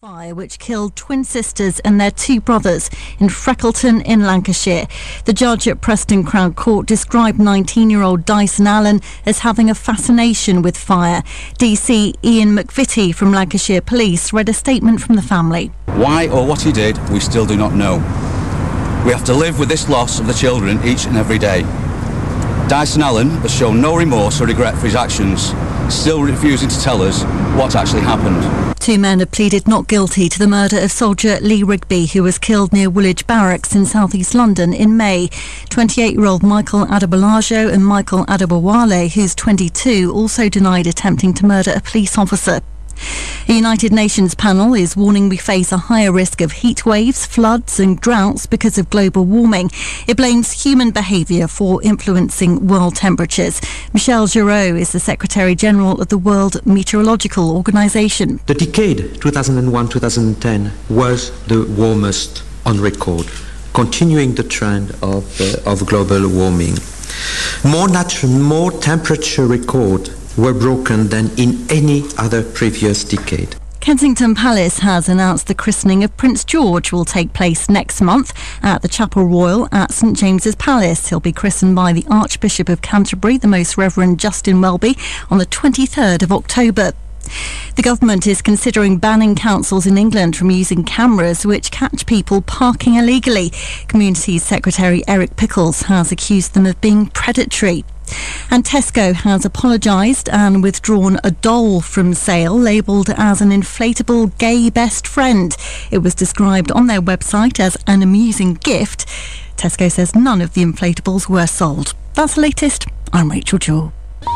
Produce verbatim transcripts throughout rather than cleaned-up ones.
Fire which killed twin sisters and their two brothers in Freckleton in Lancashire. The judge at Preston Crown Court described nineteen-year-old Dyson Allen as having a fascination with fire. D C Ian McVitie from Lancashire Police read a statement from the family. Why or what he did, we still do not know. We have to live with this loss of the children each and every day. Dyson Allen has shown no remorse or regret for his actions, still refusing to tell us what actually happened. Two men have pleaded not guilty to the murder of soldier Lee Rigby, who was killed near Woolwich Barracks in south east London in May. twenty-eight-year-old Michael Adebolajo and Michael Adebowale, who's twenty-two, also denied attempting to murder a police officer. A United Nations panel is warning we face a higher risk of heat waves, floods and droughts because of global warming. It blames human behaviour for influencing world temperatures. Michel Giraud is the Secretary-General of the World Meteorological Organization. The decade two thousand one to two thousand ten was the warmest on record, continuing the trend of, uh, of global warming. More, natu- more temperature records were broken than in any other previous decade. Kensington Palace has announced the christening of Prince George will take place next month at the Chapel Royal at St James's Palace. He'll be christened by the Archbishop of Canterbury, the Most Reverend Justin Welby, on the twenty-third of October. The government is considering banning councils in England from using cameras which catch people parking illegally. Communities Secretary Eric Pickles has accused them of being predatory. And Tesco has apologised and withdrawn a doll from sale labelled as an inflatable gay best friend. It was described on their website as an amusing gift. Tesco says none of the inflatables were sold. That's the latest. I'm Rachel Jewell.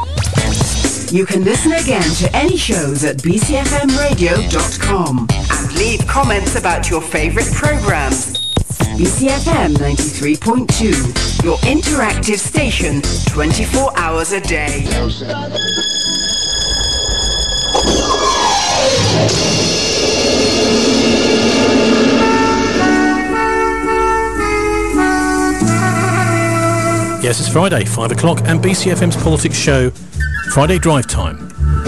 You can listen again to any shows at b c f m radio dot com and leave comments about your favourite programmes. B C F M ninety-three point two, your interactive station, twenty-four hours a day. Yes, it's Friday, five o'clock, and B C F M's politics show, Friday Drive Time.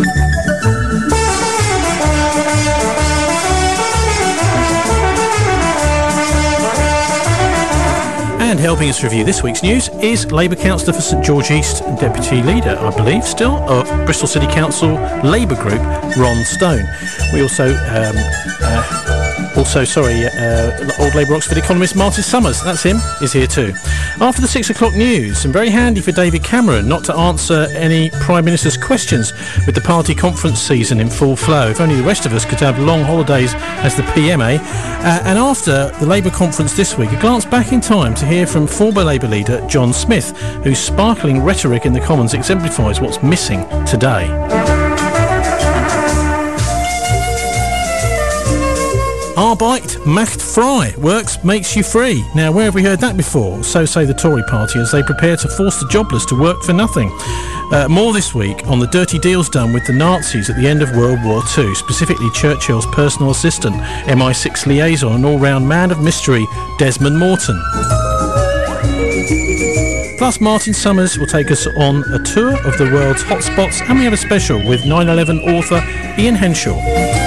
And helping us review this week's news is Labour councillor for St George East, Deputy Leader, I believe, still, of Bristol City Council Labour Group, Ron Stone. We also, um, uh, also, sorry, uh, old Labour Oxford economist Martin Summers, that's him, is here too. After the six o'clock news, and very handy for David Cameron not to answer any Prime Minister's questions with the party conference season in full flow. If only the rest of us could have long holidays as the P M, eh? Uh, and after the Labour conference this week, a glance back in time to hear from former Labour leader John Smith, whose sparkling rhetoric in the Commons exemplifies what's missing today. Arbeit macht frei. Works makes you free. Now, where have we heard that before? So say the Tory party as they prepare to force the jobless to work for nothing. Uh, more this week on the dirty deals done with the Nazis at the end of World War Two, specifically Churchill's personal assistant, M I six liaison and all-round man of mystery, Desmond Morton. Plus, Martin Summers will take us on a tour of the world's hotspots, and we have a special with nine eleven author Ian Henshaw.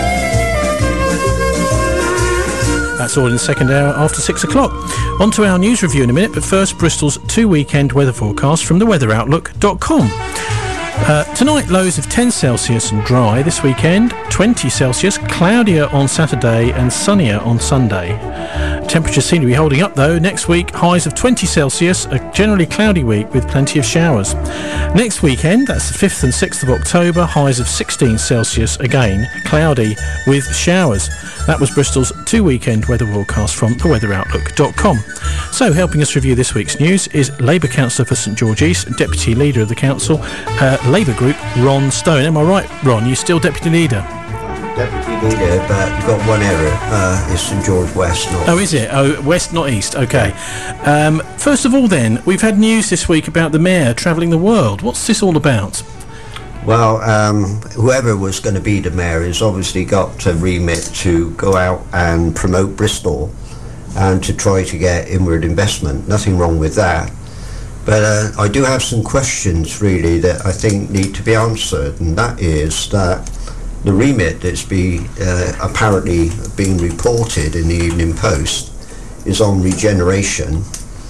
That's all in the second hour after six o'clock. On to our news review in a minute, but first Bristol's two weekend weather forecast from the weather outlook dot com. Uh, tonight, lows of ten Celsius and dry. This weekend, twenty Celsius, cloudier on Saturday and sunnier on Sunday. Temperatures seem to be holding up though. Next week, highs of twenty Celsius, a generally cloudy week with plenty of showers. Next weekend, that's the fifth and sixth of October, highs of sixteen Celsius, again cloudy with showers. That was Bristol's two weekend weather forecast from the weather outlook dot com. So, helping us review this week's news is Labour councillor for St George East, Deputy Leader of the Council, uh, Labour Group, Ron Stone. Am I right, Ron? You're still Deputy Leader? Deputy Leader, but you've got one error. Uh, it's St George West, not Oh, is it? Oh, West, not East. OK. Um, first of all then, we've had news this week about the Mayor travelling the world. What's this all about? Well, um, whoever was going to be the Mayor has obviously got a remit to go out and promote Bristol and to try to get inward investment. Nothing wrong with that. But uh, I do have some questions, really, that I think need to be answered, and that is that the remit that's be, uh, apparently being reported in the Evening Post is on regeneration,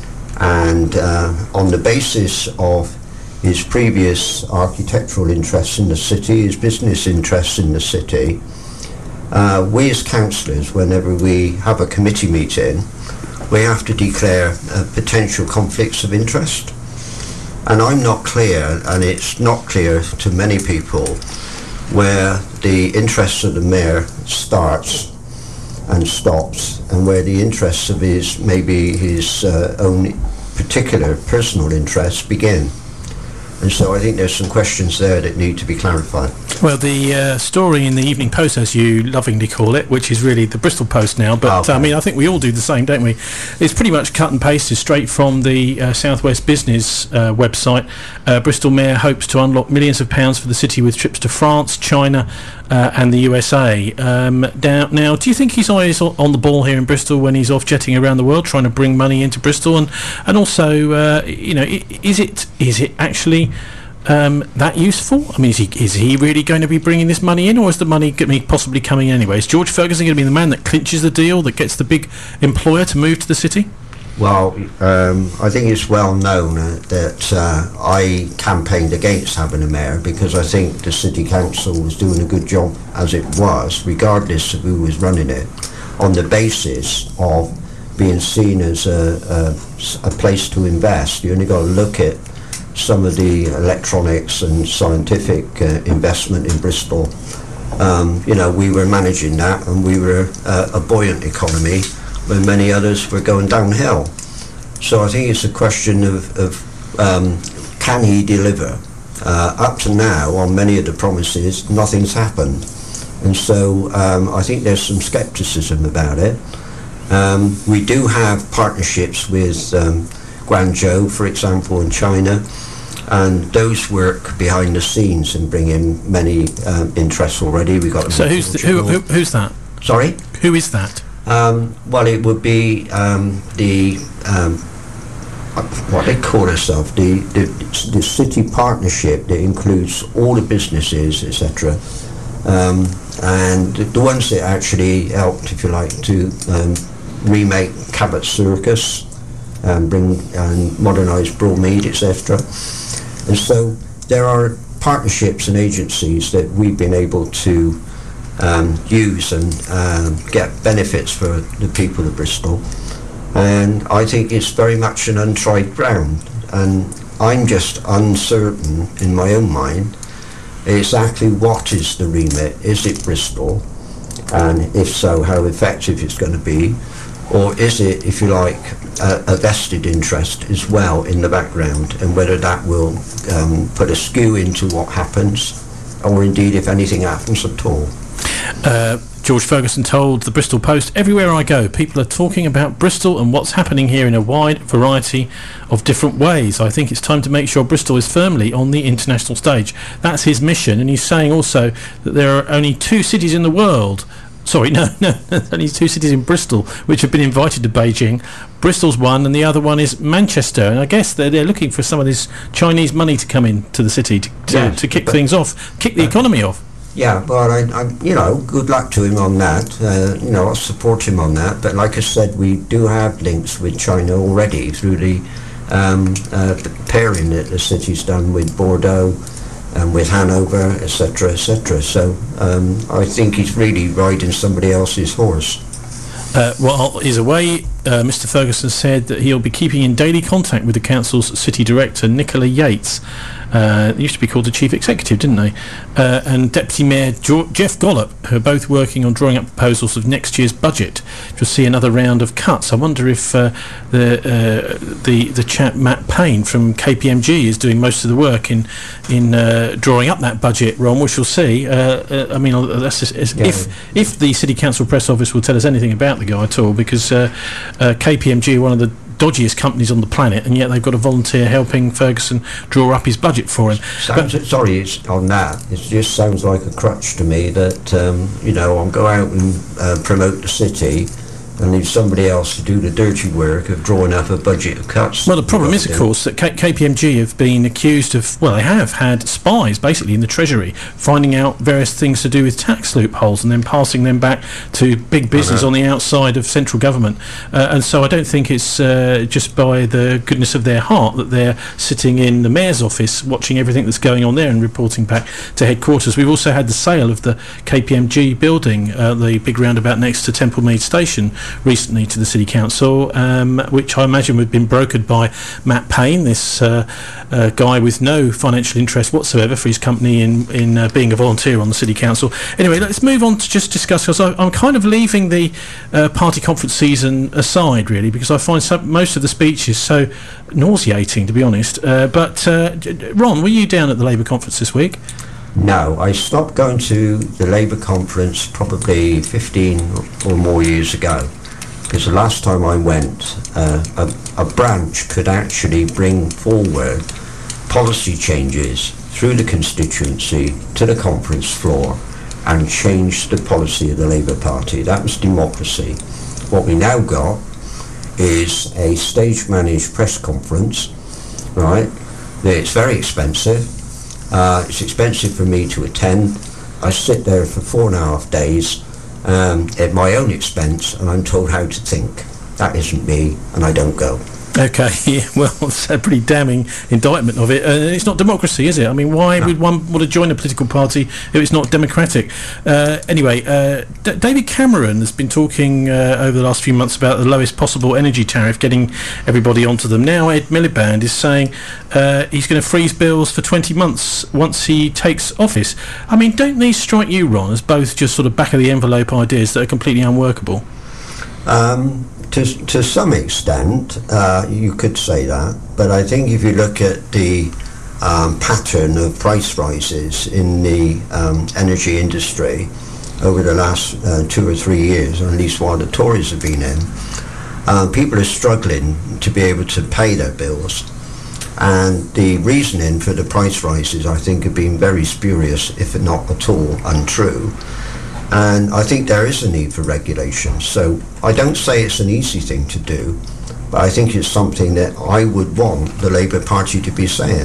and uh, on the basis of his previous architectural interests in the city, his business interests in the city, uh, we as councillors, whenever we have a committee meeting, we have to declare uh, potential conflicts of interest. And I'm not clear, and it's not clear to many people, where the interests of the mayor starts and stops, and where the interests of his, maybe his uh, own particular personal interests begin. And so I think there's some questions there that need to be clarified. Well, the uh, story in the Evening Post, as you lovingly call it, which is really the Bristol Post now, but okay. I mean, I think we all do the same, don't we? It's pretty much cut and pasted straight from the uh, Southwest Business uh, website. Uh, Bristol Mayor hopes to unlock millions of pounds for the city with trips to France, China uh, and the U S A. Um, now, now, do you think his eye is on the ball here in Bristol when he's off jetting around the world trying to bring money into Bristol? And, and also, uh, you know, is it is it actually... Um, that useful? I mean, is he is he really going to be bringing this money in, or is the money going to be possibly coming in anyway? Is George Ferguson going to be the man that clinches the deal, that gets the big employer to move to the city? Well, um, I think it's well known uh, that uh, I campaigned against having a mayor, because I think the city council was doing a good job as it was, regardless of who was running it, on the basis of being seen as a, a, a place to invest. You only got to look at some of the electronics and scientific uh, investment in Bristol. Um, you know, we were managing that, and we were uh, a buoyant economy when many others were going downhill. So I think it's a question of, of um, can he deliver? Uh, up to now, on many of the promises, nothing's happened. And so um, I think there's some scepticism about it. Um, we do have partnerships with um, Guangzhou, for example, in China, and those work behind the scenes and bring in many um, interests already. We got so who's the, who, who who's that? Sorry, who is that? Um, well, it would be um, the um, what they call themselves, the, the the city partnership that includes all the businesses, et cetera. Um, and the, the ones that actually helped, if you like, to um, remake Cabot Circus, and bring and modernise Broadmead, et cetera. And so there are partnerships and agencies that we've been able to um, use and um, get benefits for the people of Bristol. And I think it's very much an untried ground. And I'm just uncertain in my own mind exactly what is the remit. Is it Bristol? And if so, how effective it's going to be? Or is it, if you like, a, a vested interest as well in the background, and whether that will um, put a skew into what happens, or indeed if anything happens at all. Uh, George Ferguson told the Bristol Post, "Everywhere I go, people are talking about Bristol and what's happening here in a wide variety of different ways. I think it's time to make sure Bristol is firmly on the international stage." That's his mission, and he's saying also that there are only two cities in the world Sorry, no, no, only two cities in Bristol which have been invited to Beijing. Bristol's one, and the other one is Manchester. And I guess they're, they're looking for some of this Chinese money to come into the city to, to, yes, to kick things off, kick the economy off. Yeah, well, I, I, you know, good luck to him on that. Uh, you know, I'll support him on that. But like I said, we do have links with China already through the um, uh, pairing that the city's done with Bordeaux and with Hanover, et cetera, et cetera. So um, I think he's really riding somebody else's horse. Uh, while he's away, uh, Mister Ferguson said that he'll be keeping in daily contact with the council's city director, Nicola Yates. Uh, they used to be called the chief executive, didn't they? Uh, and Deputy Mayor jo- Jeff Gollop, who are both working on drawing up proposals of next year's budget, which will see another round of cuts. I wonder if uh, the uh, the the chap Matt Payne from K P M G is doing most of the work in in uh, drawing up that budget. Ron, we shall see. Uh, uh, I mean, that's just, yeah. if if the City Council press office will tell us anything about the guy at all, because uh, uh, K P M G are one of the dodgiest companies on the planet, and yet they've got a volunteer helping Ferguson draw up his budget for him. Sounds, but, sorry, it's on that. It just sounds like a crutch to me that um, you know, I'll go out and uh, promote the city, and leave somebody else to do the dirty work of drawing up a budget of cuts. Well, the problem is, of course, that K- KPMG have been accused of, well, they have had spies, basically, in the Treasury, finding out various things to do with tax loopholes and then passing them back to big business on the outside of central government. Uh, and so I don't think it's uh, just by the goodness of their heart that they're sitting in the Mayor's office watching everything that's going on there and reporting back to headquarters. We've also had the sale of the K P M G building, uh, the big roundabout next to Temple Mead Station, recently to the City Council, um, which I imagine would have been brokered by Matt Payne, this uh, uh, guy with no financial interest whatsoever for his company in, in uh, being a volunteer on the City Council. Anyway, let's move on to just discuss, because I'm kind of leaving the uh, party conference season aside, really, because I find some, most of the speeches so nauseating, to be honest. Uh, but, uh, Ron, were you down at the Labour conference this week? No, I stopped going to the Labour conference probably fifteen or more years ago, because the last time I went, uh, a, a branch could actually bring forward policy changes through the constituency to the conference floor and change the policy of the Labour Party. That was democracy. What we now got is a stage-managed press conference, right? It's very expensive. Uh, it's expensive for me to attend. I sit there for four and a half days um, at my own expense, and I'm told how to think. That isn't me, and I don't go. Okay, yeah, well, it's a pretty damning indictment of it. Uh, it's not democracy, is it? I mean, why no. would one want to join a political party if it's not democratic? Uh, anyway, uh, D- David Cameron has been talking uh, over the last few months about the lowest possible energy tariff, getting everybody onto them. Now Ed Miliband is saying uh, he's going to freeze bills for twenty months once he takes office. I mean, don't these strike you, Ron, as both just sort of back-of-the-envelope ideas that are completely unworkable? Um... To, to some extent, uh, you could say that, but I think if you look at the um, pattern of price rises in the um, energy industry over the last uh, two or three years, or at least while the Tories have been in, uh, people are struggling to be able to pay their bills. And the reasoning for the price rises, I think, have been very spurious, if not at all untrue. And I think there is a need for regulation. So I don't say it's an easy thing to do, but I think it's something that I would want the Labour Party to be saying.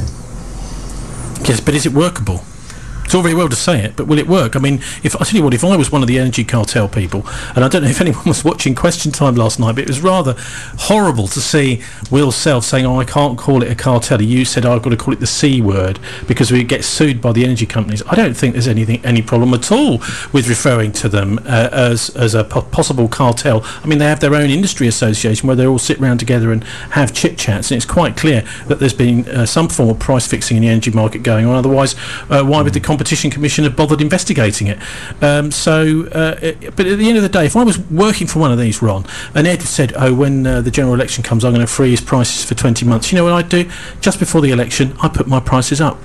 Yes, but is it workable? It's all very well to say it, but will it work? I mean, if I tell you what, if I was one of the energy cartel people, and I don't know if anyone was watching Question Time last night, but it was rather horrible to see Will Self saying, oh, I can't call it a cartel. You said, oh, I've got to call it the C word because we get sued by the energy companies. I don't think there's anything, any problem at all with referring to them uh, as, as a po- possible cartel. I mean, they have their own industry association where they all sit around together and have chit-chats, and it's quite clear that there's been uh, some form of price fixing in the energy market going on. Otherwise, uh, why would the Competition Commission have bothered investigating it? Um, so, uh, it, but at the end of the day, if I was working for one of these, Ron, and Ed said, oh, when uh, the general election comes, I'm going to freeze prices for twenty months, you know what I'd do? Just before the election, I'd put my prices up.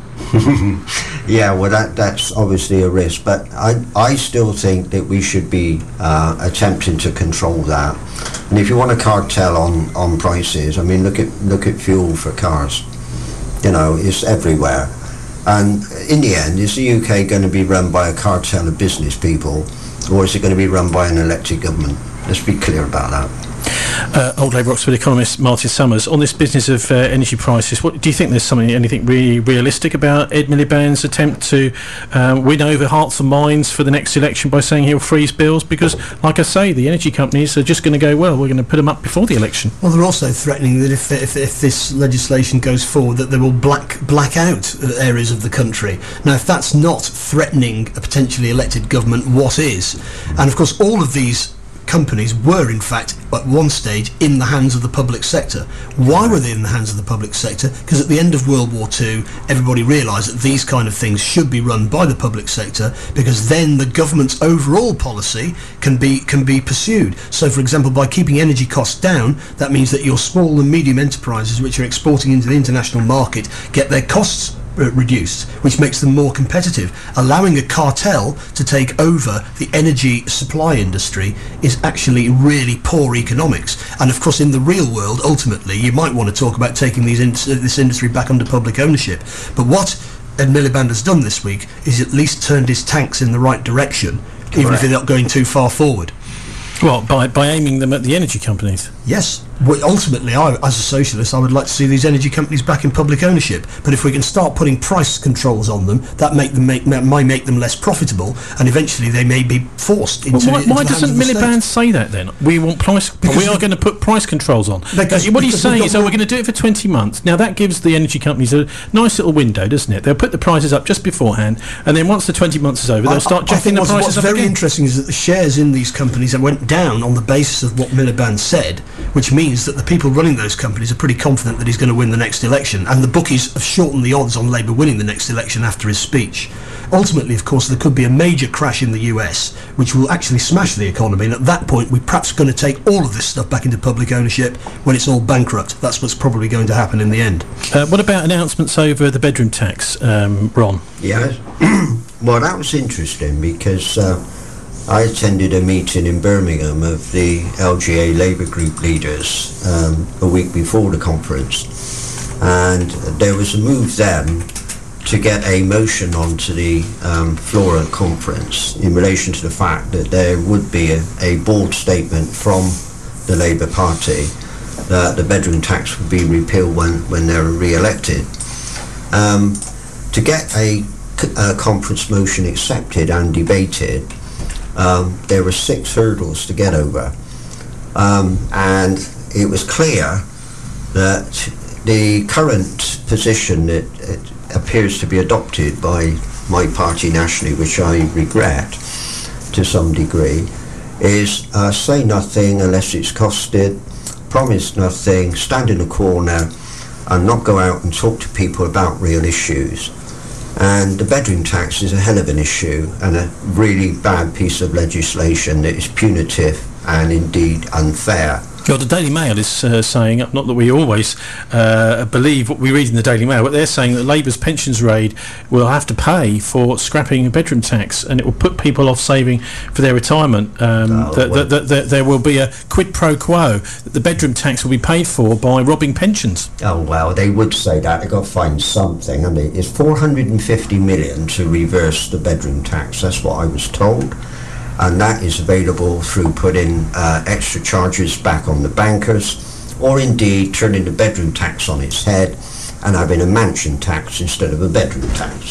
Yeah, well, that that's obviously a risk, but I, I still think that we should be uh, attempting to control that. And if you want a cartel on, on prices, I mean, look at look at fuel for cars. You know, it's everywhere. And in the end, is the U K going to be run by a cartel of business people, or is it going to be run by an elected government? Let's be clear about that. Uh, old Labour Oxford economist Martin Summers, on this business of uh, energy prices, what do you think there's something, anything really realistic about Ed Miliband's attempt to um, win over hearts and minds for the next election by saying he'll freeze bills? Because, like I say, the energy companies are just going to go, well, we're going to put them up before the election. Well, they're also threatening that if if, if this legislation goes forward, that they will black black out areas of the country. Now, if that's not threatening a potentially elected government, what is? And of course, all of these companies were in fact at one stage in the hands of the public sector. Why were they in the hands of the public sector? Because at the end of World War Two, everybody realised that these kind of things should be run by the public sector, because then the government's overall policy can be can be pursued. So, for example, by keeping energy costs down, that means that your small and medium enterprises which are exporting into the international market get their costs reduced, which makes them more competitive. Allowing a cartel to take over the energy supply industry is actually really poor economics. And of course, in the real world, ultimately, you might want to talk about taking these in- this industry back under public ownership. But what Ed Miliband has done this week is at least turned his tanks in the right direction, Correct. Even if they're not going too far forward. What, by, by aiming them at the energy companies? Yes. Well, ultimately, I, as a socialist, I would like to see these energy companies back in public ownership. But if we can start putting price controls on them, that make them make, might make them less profitable, and eventually they may be forced into. Well, why into why the doesn't hands of the Miliband state. say that then? We want price. Because we are we- going to put price controls on. Because- Uh, what he's because saying we've is, got oh, more- we're going to do it for twenty months. Now that gives the energy companies a nice little window, doesn't it? They'll put the prices up just beforehand, and then once the twenty months is over, they'll start I, I jacking think the what's, prices what's up very again. interesting is that the shares in these companies went down on the basis of what Miliband said, which means that the people running those companies are pretty confident that he's going to win the next election, and the bookies have shortened the odds on Labour winning the next election after his speech. Ultimately, of course, there could be a major crash in the U S, which will actually smash the economy, and at that point we're perhaps going to take all of this stuff back into public ownership when it's all bankrupt. That's what's probably going to happen in the end. Uh, what about announcements over the bedroom tax, um, Ron? Yes. Well, that was interesting because uh, I attended a meeting in Birmingham of the L G A Labour Group leaders um, a week before the conference, and there was a move then to get a motion onto the um, floor of the conference in relation to the fact that there would be a, a bold statement from the Labour Party that the bedroom tax would be repealed when, when they're re-elected. Um, to get a, a conference motion accepted and debated, um, there were six hurdles to get over. Um, and it was clear that the current position that it appears to be adopted by my party nationally, which I regret to some degree, is uh, say nothing unless it's costed, promise nothing, stand in a corner and not go out and talk to people about real issues. And the bedroom tax is a hell of an issue and a really bad piece of legislation that is punitive and indeed unfair. Well, the Daily Mail is uh, saying, not that we always uh, believe what we read in the Daily Mail, but they're saying that Labour's pensions raid will have to pay for scrapping a bedroom tax, and it will put people off saving for their retirement. Um, Oh, that, well. that, that, that there will be a quid pro quo, that the bedroom tax will be paid for by robbing pensions. Oh, well, they would say that. They've got to find something, and it's four hundred fifty million to reverse the bedroom tax. That's what I was told. And that is available through putting uh, extra charges back on the bankers, or indeed turning the bedroom tax on its head and having a mansion tax instead of a bedroom tax.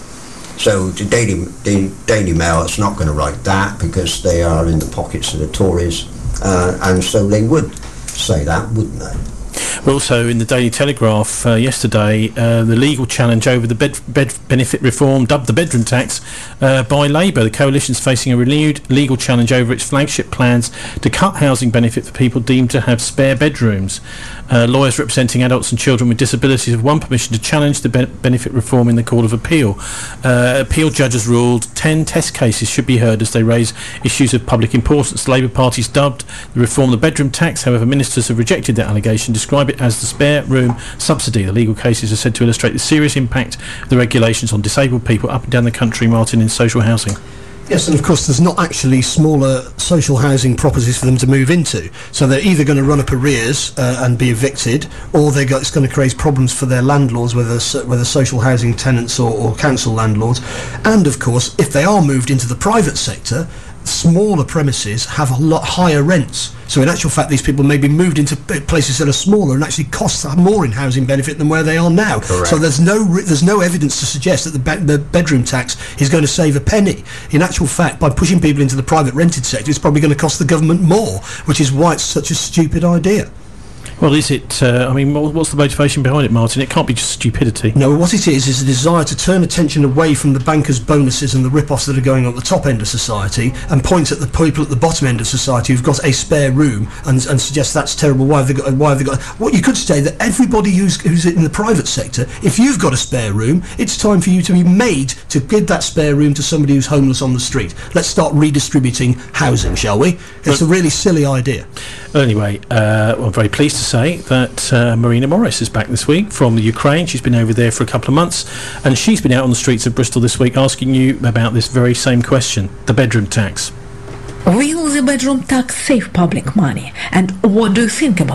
So the Daily, the Daily Mail is not going to write that because they are in the pockets of the Tories, uh, and so they would say that, wouldn't they? Also in the Daily Telegraph uh, yesterday, uh, the legal challenge over the bed, bed benefit reform, dubbed the bedroom tax, uh, by Labour. The coalition's facing a renewed legal challenge over its flagship plans to cut housing benefit for people deemed to have spare bedrooms. Uh, lawyers representing adults and children with disabilities have won permission to challenge the be- benefit reform in the Court of Appeal. Uh, appeal judges ruled ten test cases should be heard as they raise issues of public importance. The Labour Party's dubbed the reform the bedroom tax. However, ministers have rejected that allegation, describe it as the spare room subsidy. The legal cases are said to illustrate the serious impact of the regulations on disabled people up and down the country, Martin, in social housing. Yes, and of course there's not actually smaller social housing properties for them to move into. So they're either going to run up arrears uh, and be evicted, or they got, it's going to create problems for their landlords, whether so- whether social housing tenants or, or council landlords. And of course, if they are moved into the private sector, smaller premises have a lot higher rents. So in actual fact, these people may be moved into p- places that are smaller and actually cost more in housing benefit than where they are now. Correct. So there's no re- there's no evidence to suggest that the, be- the bedroom tax is going to save a penny. In actual fact, by pushing people into the private rented sector, it's probably going to cost the government more, which is why it's such a stupid idea. Well, is it, uh, I mean, what, what's the motivation behind it, Martin? It can't be just stupidity. No, what it is is a desire to turn attention away from the bankers' bonuses and the rip-offs that are going on at the top end of society and point at the people at the bottom end of society who've got a spare room and, and suggest that's terrible. Why have they got? Why have they got? What you could say that everybody who's who's in the private sector, if you've got a spare room, it's time for you to be made to give that spare room to somebody who's homeless on the street. Let's start redistributing housing, shall we? It's a really silly idea. Well, anyway, uh, well, I'm very pleased to say that uh, Marina Morris is back this week from the Ukraine. She's been over there for a couple of months, and she's been out on the streets of Bristol this week asking you about this very same question, the bedroom tax. Will the bedroom tax save public money, and what do you think about it?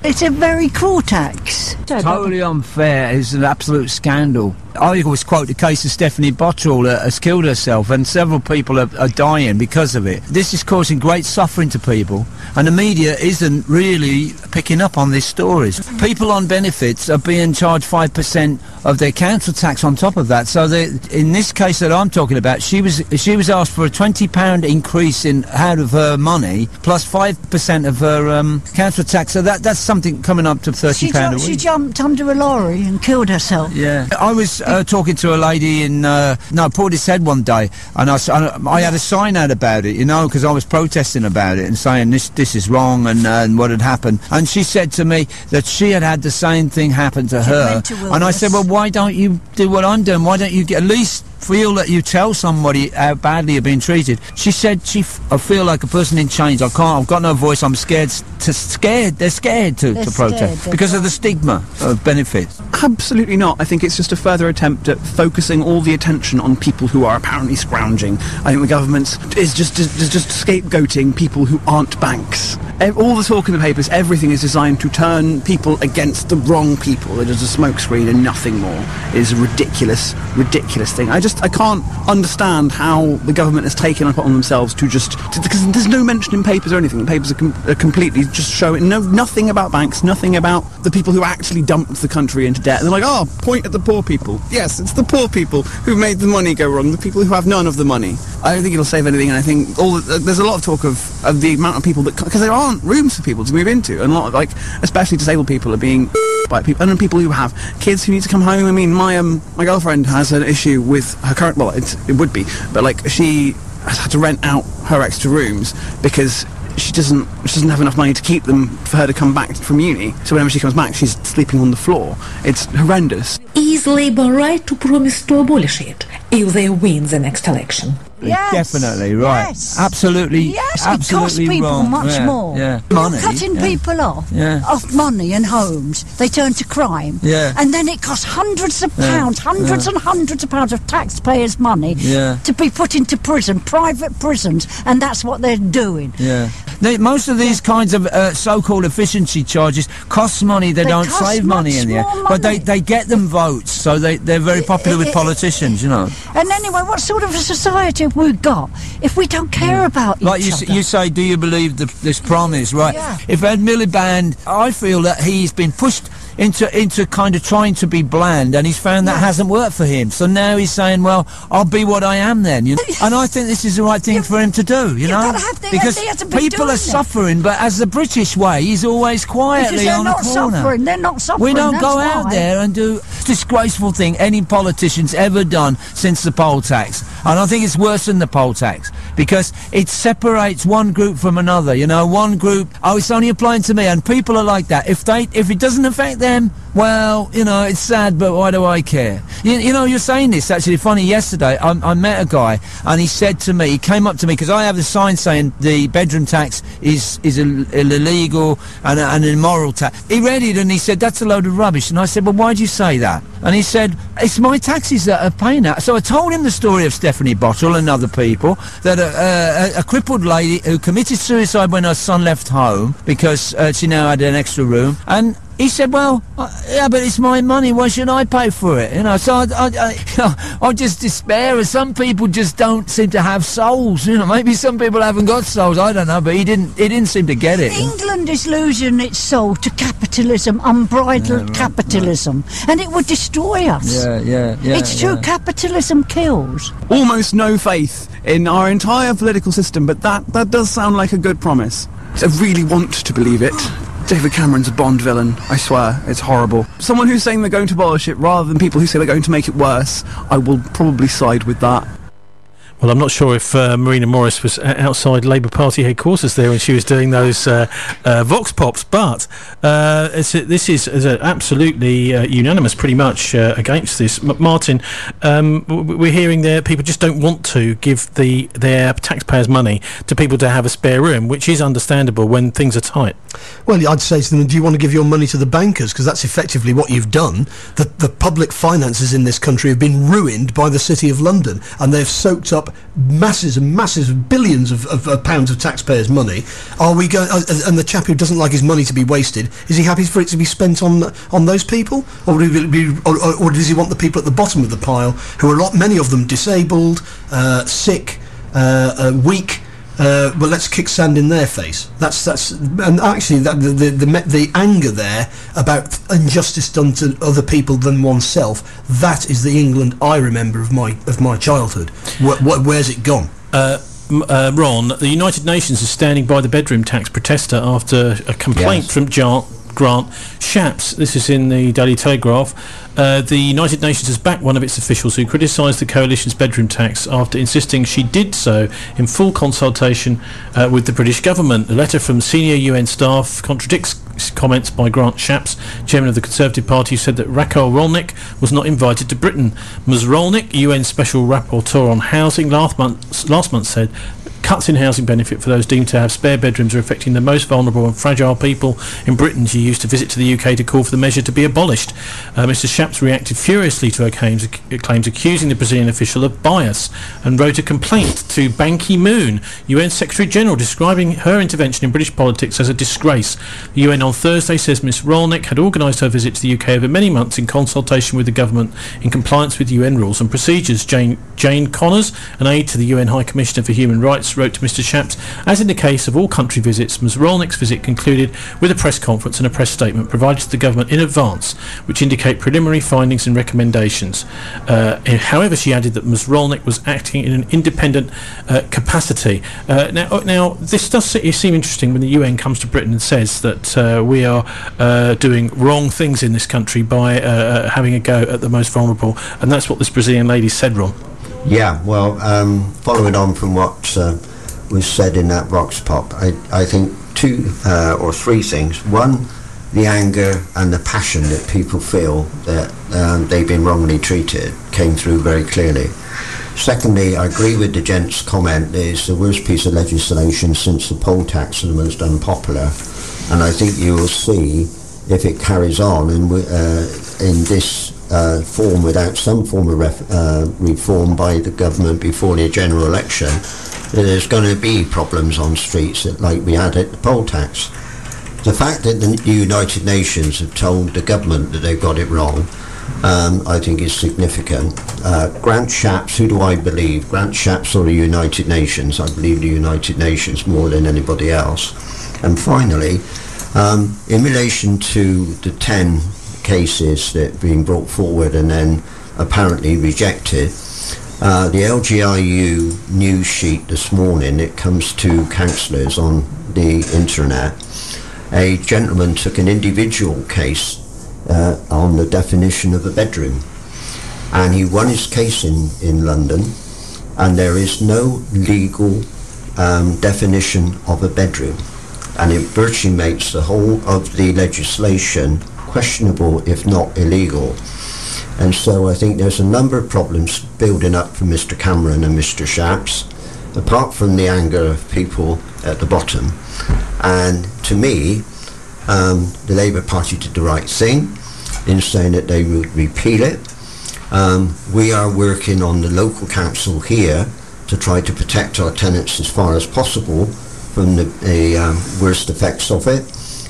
It's a very cruel tax. Totally unfair. It's an absolute scandal. I always quote the case of Stephanie Bottrell that has killed herself, and several people are, are dying because of it. This is causing great suffering to people, and the media isn't really picking up on these stories. People on benefits are being charged five percent of their council tax on top of that. So they, in this case that I'm talking about, she was she was asked for a twenty pound increase in out of her money, plus five percent of her um, council tax. So that that's something coming up to thirty pound a week. She jumped under a lorry and killed herself. Yeah. I was uh, talking to a lady in uh, no Portishead one day, and I, I had a sign out about it, you know, because I was protesting about it and saying this this is wrong and, uh, and what had happened. And she said to me that she had had the same thing happen to her. And I said, well, why don't you do what I'm doing? Why don't you get, at least feel that you tell somebody how badly you're being treated? She said, she f I feel like a person in chains. I can't, I've got no voice. I'm scared to scared. They're scared to, They're to protest scared, because of the stigma of benefits. Absolutely not. I think it's just a further attempt at focusing all the attention on people who are apparently scrounging. I think the government is just is just scapegoating people who aren't banks. All the talk in the papers, everything is designed to turn people against the wrong people. It is a smokescreen and nothing more. It is a ridiculous, ridiculous thing. I just, I can't understand how the government has taken it upon themselves to just, to, because there's no mention in papers or anything. The papers are, com are completely just showing no, nothing about banks, nothing about the people who actually dumped the country into debt. And they're like, oh, point at the poor people. Yes, it's the poor people who made the money go wrong, the people who have none of the money. I don't think it'll save anything, and I think all the, uh, there's a lot of talk of, of the amount of people that, because there aren't rooms for people to move into, and a lot of, like, especially disabled people are being by people, and then people who have kids who need to come home. I mean, my um, my girlfriend has an issue with her current, well, it's, it would be, but like, she has had to rent out her extra rooms because she doesn't she doesn't have enough money to keep them for her to come back from uni. So whenever she comes back, she's sleeping on the floor. It's horrendous. Is Labour right to promise to abolish it if they win the next election? Yes. Definitely right. Yes. Absolutely. Yes, absolutely it costs people wrong. much yeah, more. Yeah. You're Money. cutting yeah. people off, Yeah. off money and homes. They turn to crime. Yeah. And then it costs hundreds of Yeah. pounds, hundreds Yeah. and hundreds of pounds of taxpayers' money Yeah. to be put into prison, private prisons, and that's what they're doing. Yeah. They, most of these kinds of uh, so-called efficiency charges cost money. They, They don't cost save money much in the end, more but they money. they get them votes, so they they're very popular it- with it- politicians. You know. And anyway, what sort of a society have we got if we don't care about Like each you, s- other? you say, do you believe the, this promise, right? Yeah. If Ed Miliband, I feel that he's been pushed into into kind of trying to be bland, and he's found that Yeah. hasn't worked for him. So now he's saying, well, I'll be what I am then. You know? And I think this is the right thing for him to do, you You've know? gotta have the- because he hasn't been people doing are it. suffering, but as the British way, he's always quietly because they're on not the corner. suffering. They're not suffering. We don't that's go why. out there and do disgraceful thing any politician's ever done since the poll tax. And I think it's worse than the poll tax because it separates one group from another. You know, one group, oh, it's only applying to me, and people are like that. If they, if it doesn't affect them, well, you know, it's sad, but why do I care? You, you know, you're saying this, actually funny, yesterday I, I met a guy and he said to me, he came up to me, because I have a sign saying the bedroom tax is, is Ill illegal and a, an immoral tax. He read it and he said, that's a load of rubbish. And I said, well, why do you say that? And he said, it's my taxes that are paying that. So I told him the story of Stephanie Bottrell and other people, that a, a, a crippled lady who committed suicide when her son left home because uh, she now had an extra room, and he said, well, uh, yeah, but it's my money, why should I pay for it? You know, so I, I, I, you know, I just despair. Some people just don't seem to have souls, you know, maybe some people haven't got souls, I don't know, but he didn't, he didn't seem to get it. England is losing its soul to capitalism, unbridled Yeah, right, capitalism, and it would destroy us. Yeah, yeah, yeah. It's true, yeah. capitalism kills. Almost no faith in our entire political system, but that, that does sound like a good promise. I really want to believe it. David Cameron's a Bond villain, I swear, it's horrible. Someone who's saying they're going to abolish it rather than people who say they're going to make it worse, I will probably side with that. Well, I'm not sure if uh, Marina Morris was o- outside Labour Party headquarters there when she was doing those uh, uh, Vox Pops, but uh, it's a, this is, is a absolutely uh, unanimous, pretty much, uh, against this. M Martin, um, w we're hearing that people just don't want to give the their taxpayers' money to people to have a spare room, which is understandable when things are tight. Well, I'd say to them, do you want to give your money to the bankers? Because that's effectively what you've done. The, the public finances in this country have been ruined by the City of London, and they've soaked up masses and masses of billions of, of, of pounds of taxpayers' money. Are we going? Uh, and the chap who doesn't like his money to be wasted, is he happy for it to be spent on on those people, or would it be, or, or, or does he want the people at the bottom of the pile, who are a lot, many of them disabled, uh, sick, uh, uh, weak? Uh, well, let's kick sand in their face. That's that's and actually that the the, the the anger there about injustice done to other people than oneself. That is the England I remember of my of my childhood. Wh- wh- where's it gone? Uh, uh, Ron, the United Nations is standing by the bedroom tax protester after a complaint Yes. from Jar- Grant Shapps. This is in the Daily Telegraph. Uh, the United Nations has backed one of its officials who criticised the coalition's bedroom tax after insisting she did so in full consultation uh, with the British government. A letter from senior U N staff contradicts comments by Grant Shapps, chairman of the Conservative Party, who said that Raquel Rolnick was not invited to Britain. Ms Rolnick, U N Special Rapporteur on Housing, last month, last month said cuts in housing benefit for those deemed to have spare bedrooms are affecting the most vulnerable and fragile people in Britain. She used to visit to the U K to call for the measure to be abolished. Uh, Mr Shapps reacted furiously to her claims, ac- claims accusing the Brazilian official of bias and wrote a complaint to Ban Ki-moon, U N Secretary-General, describing her intervention in British politics as a disgrace. The U N on Thursday says Miss Rolnick had organised her visit to the U K over many months in consultation with the government in compliance with U N rules and procedures. Jane, Jane Connors, an aide to the U N High Commissioner for Human Rights, wrote to Mr Shapps, as in the case of all country visits, Ms Rolnick's visit concluded with a press conference and a press statement provided to the government in advance, which indicate preliminary findings and recommendations. Uh, however, she added that Ms Rolnick was acting in an independent uh, capacity. Uh, now, now, this does seem interesting when the U N comes to Britain and says that uh, we are uh, doing wrong things in this country by uh, having a go at the most vulnerable, and that's what this Brazilian lady said, Ron. Yeah, well, um, following on from what uh, was said in that Vox Pop, I, I think two uh, or three things. One, the anger and the passion that people feel that um, they've been wrongly treated came through very clearly. Secondly, I agree with the gent's comment that it's the worst piece of legislation since the poll tax and the most unpopular. And I think you will see, if it carries on in, uh, in this uh, form without some form of ref, uh, reform by the government before the general election, there's going to be problems on streets like we had at the poll tax. The fact that the United Nations have told the government that they've got it wrong, um, I think is significant. Uh, Grant Shapps, who do I believe? Grant Shapps or the United Nations? I believe the United Nations more than anybody else. And finally, um, in relation to the ten cases that have been brought forward and then apparently rejected, Uh, the L G I U news sheet this morning, it comes to councillors on the internet. A gentleman took an individual case uh, on the definition of a bedroom, and he won his case in, in London, and there is no legal um, definition of a bedroom, and it virtually makes the whole of the legislation questionable, if not illegal. And so I think there's a number of problems building up for Mister Cameron and Mister Shapps, apart from the anger of people at the bottom. And to me, um, the Labour Party did the right thing in saying that they would repeal it. Um, we are working on the local council here to try to protect our tenants as far as possible from the, the um, worst effects of it.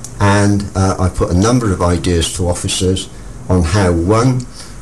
And uh, I put a number of ideas to officers on how, one,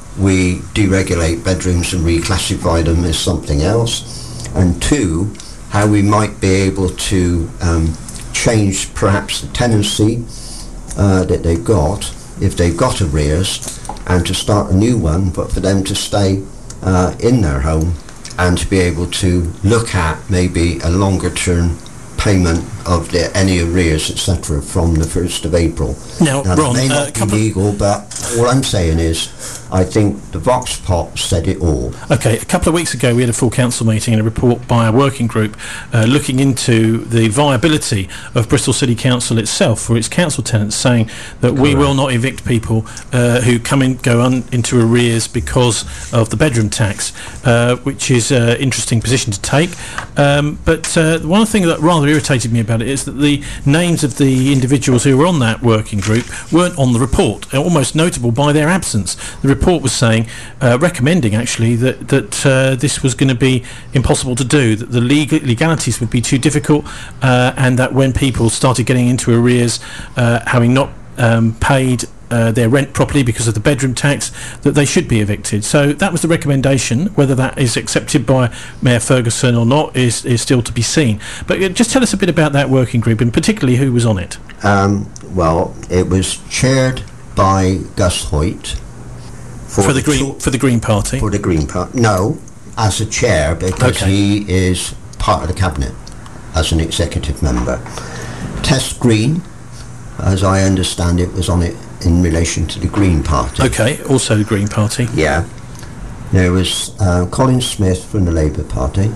we deregulate bedrooms and reclassify them as something else, and two, how we might be able to um, change perhaps the tenancy uh, that they've got, if they've got arrears, and to start a new one, but for them to stay uh, in their home and to be able to look at maybe a longer term payment of the, any arrears, et cetera, from the first of April. Now, now Ron, that may uh, not be legal, but all I'm saying is, I think the Vox Pop said it all. Okay, a couple of weeks ago we had a full council meeting and a report by a working group uh, looking into the viability of Bristol City Council itself for its council tenants, saying that Correct. we will not evict people uh, who come in, go un, into arrears because of the bedroom tax, uh, which is an uh, interesting position to take. Um, but uh, one thing that rather irritated me about about it is that the names of the individuals who were on that working group weren't on the report, almost notable by their absence. The report was saying, uh, recommending actually, that, that uh, this was going to be impossible to do, that the legal legalities would be too difficult, uh, and that when people started getting into arrears, uh, having not um, paid Uh, their rent properly because of the bedroom tax, that they should be evicted. So that was the recommendation. Whether that is accepted by Mayor Ferguson or not is, is still to be seen. But uh, just tell us a bit about that working group, and particularly who was on it. Um, well, it was chaired by Gus Hoyt for, for the Green for the Green Party. For the Green Party, no, as a chair, because okay. he is part of the cabinet as an executive member. Tess Green, as I understand it, was on it in relation to the Green Party. Okay, also the Green Party. Yeah. There was uh, Colin Smith from the Labour Party.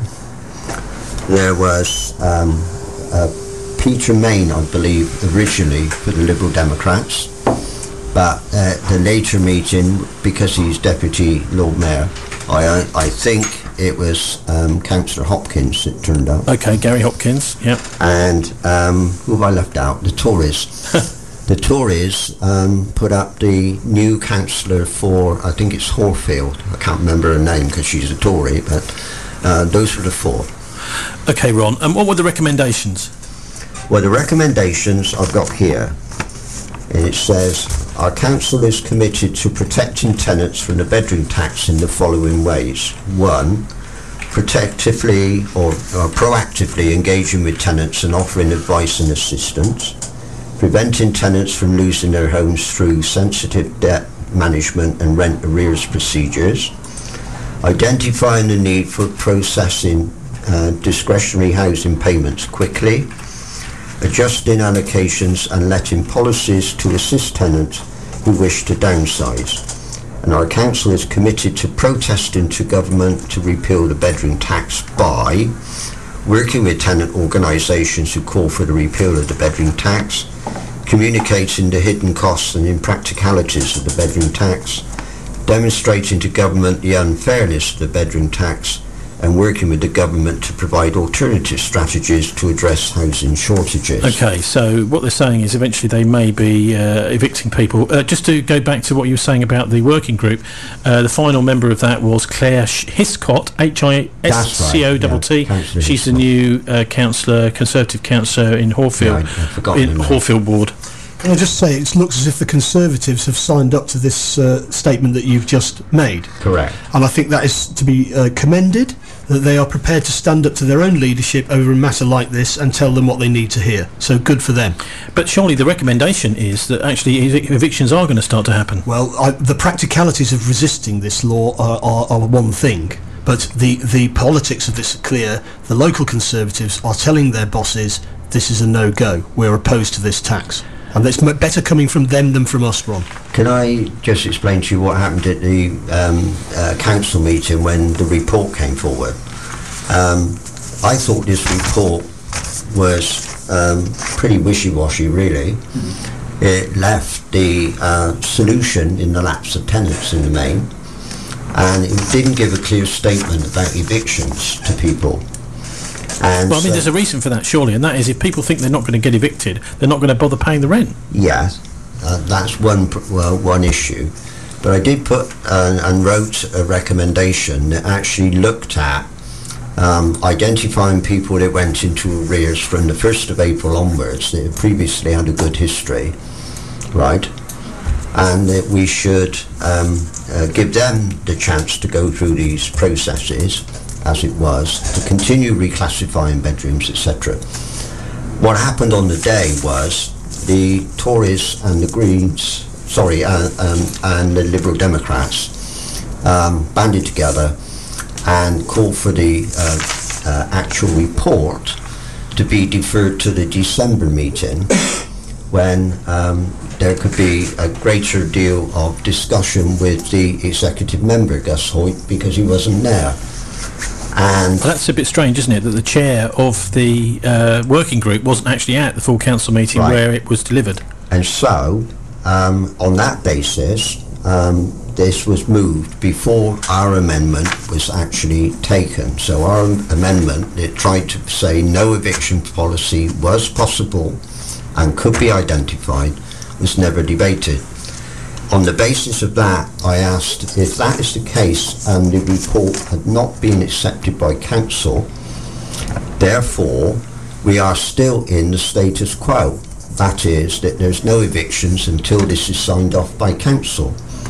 There was um, uh, Peter Main, I believe, originally for the Liberal Democrats. But at uh, the later meeting, because he's Deputy Lord Mayor, I, I think it was um, Councillor Hopkins that turned up. Okay, Gary Hopkins, yeah. And um, who have I left out? The Tories. The Tories um, put up the new councillor for, I think it's Horfield. I can't remember her name because she's a Tory, but uh, those were the four. Okay, Ron, and what were the recommendations? Well, the recommendations I've got here, and it says, our council is committed to protecting tenants from the bedroom tax in the following ways. One, protectively or, or proactively engaging with tenants and offering advice and assistance. Preventing tenants from losing their homes through sensitive debt management and rent arrears procedures, identifying the need for processing uh, discretionary housing payments quickly, adjusting allocations and letting policies to assist tenants who wish to downsize. And our council is committed to protesting to government to repeal the bedroom tax by working with tenant organisations who call for the repeal of the bedroom tax, communicating the hidden costs and impracticalities of the bedroom tax, demonstrating to government the unfairness of the bedroom tax, and working with the government to provide alternative strategies to address housing shortages. Okay, so what they're saying is eventually they may be uh, evicting people. Uh, just to go back to what you were saying about the working group, uh, the final member of that was Claire Hiscott, H I S C O T T. Yeah, She's the new uh, councillor, Conservative councillor in Horfield, yeah, in Horfield Ward. Can I just say, it looks as if the Conservatives have signed up to this uh, statement that you've just made. Correct. And I think that is to be uh, commended, that they are prepared to stand up to their own leadership over a matter like this and tell them what they need to hear. So good for them. But surely the recommendation is that actually evic- evictions are going to start to happen. Well, I, the practicalities of resisting this law are, are, are one thing. But the, the politics of this are clear. The local Conservatives are telling their bosses, this is a no-go. We're opposed to this tax. And it's m- better coming from them than from us, Ron. Can I just explain to you what happened at the um, uh, council meeting when the report came forward? Um, I thought this report was um, pretty wishy-washy, really. Mm-hmm. It left the uh, solution in the laps of tenants in the main, and it didn't give a clear statement about evictions to people. And well, I mean, so, there's a reason for that, surely, and that is if people think they're not going to get evicted, they're not going to bother paying the rent. Yes, uh, that's one pr- well, one issue. But I did put uh, and wrote a recommendation that actually looked at um, identifying people that went into arrears from the first of April onwards that had previously had a good history, right? And that we should um, uh, give them the chance to go through these processes, as it was, to continue reclassifying bedrooms, et cetera. What happened on the day was the Tories and the Greens, sorry, uh, um, and the Liberal Democrats um, banded together and called for the uh, uh, actual report to be deferred to the December meeting when um, there could be a greater deal of discussion with the executive member, Gus Hoyt, because he wasn't there. And well, that's a bit strange, isn't it, that the chair of the uh, working group wasn't actually at the full council meeting right. where it was delivered. And so, um, on that basis, um, this was moved before our amendment was actually taken. So our amendment, it tried to say no eviction policy was possible and could be identified, was never debated. On the basis of that, I asked if that is the case and the report had not been accepted by council, therefore we are still in the status quo. That is, that there's no evictions until this is signed off by council.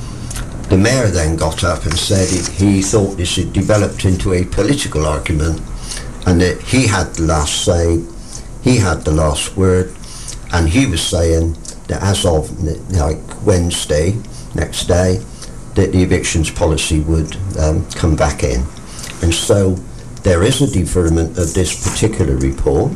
The mayor then got up and said he, he thought this had developed into a political argument and that he had the last say, he had the last word, and he was saying that as of like Wednesday, next day, that the evictions policy would um, come back in. And so there is a deferment of this particular report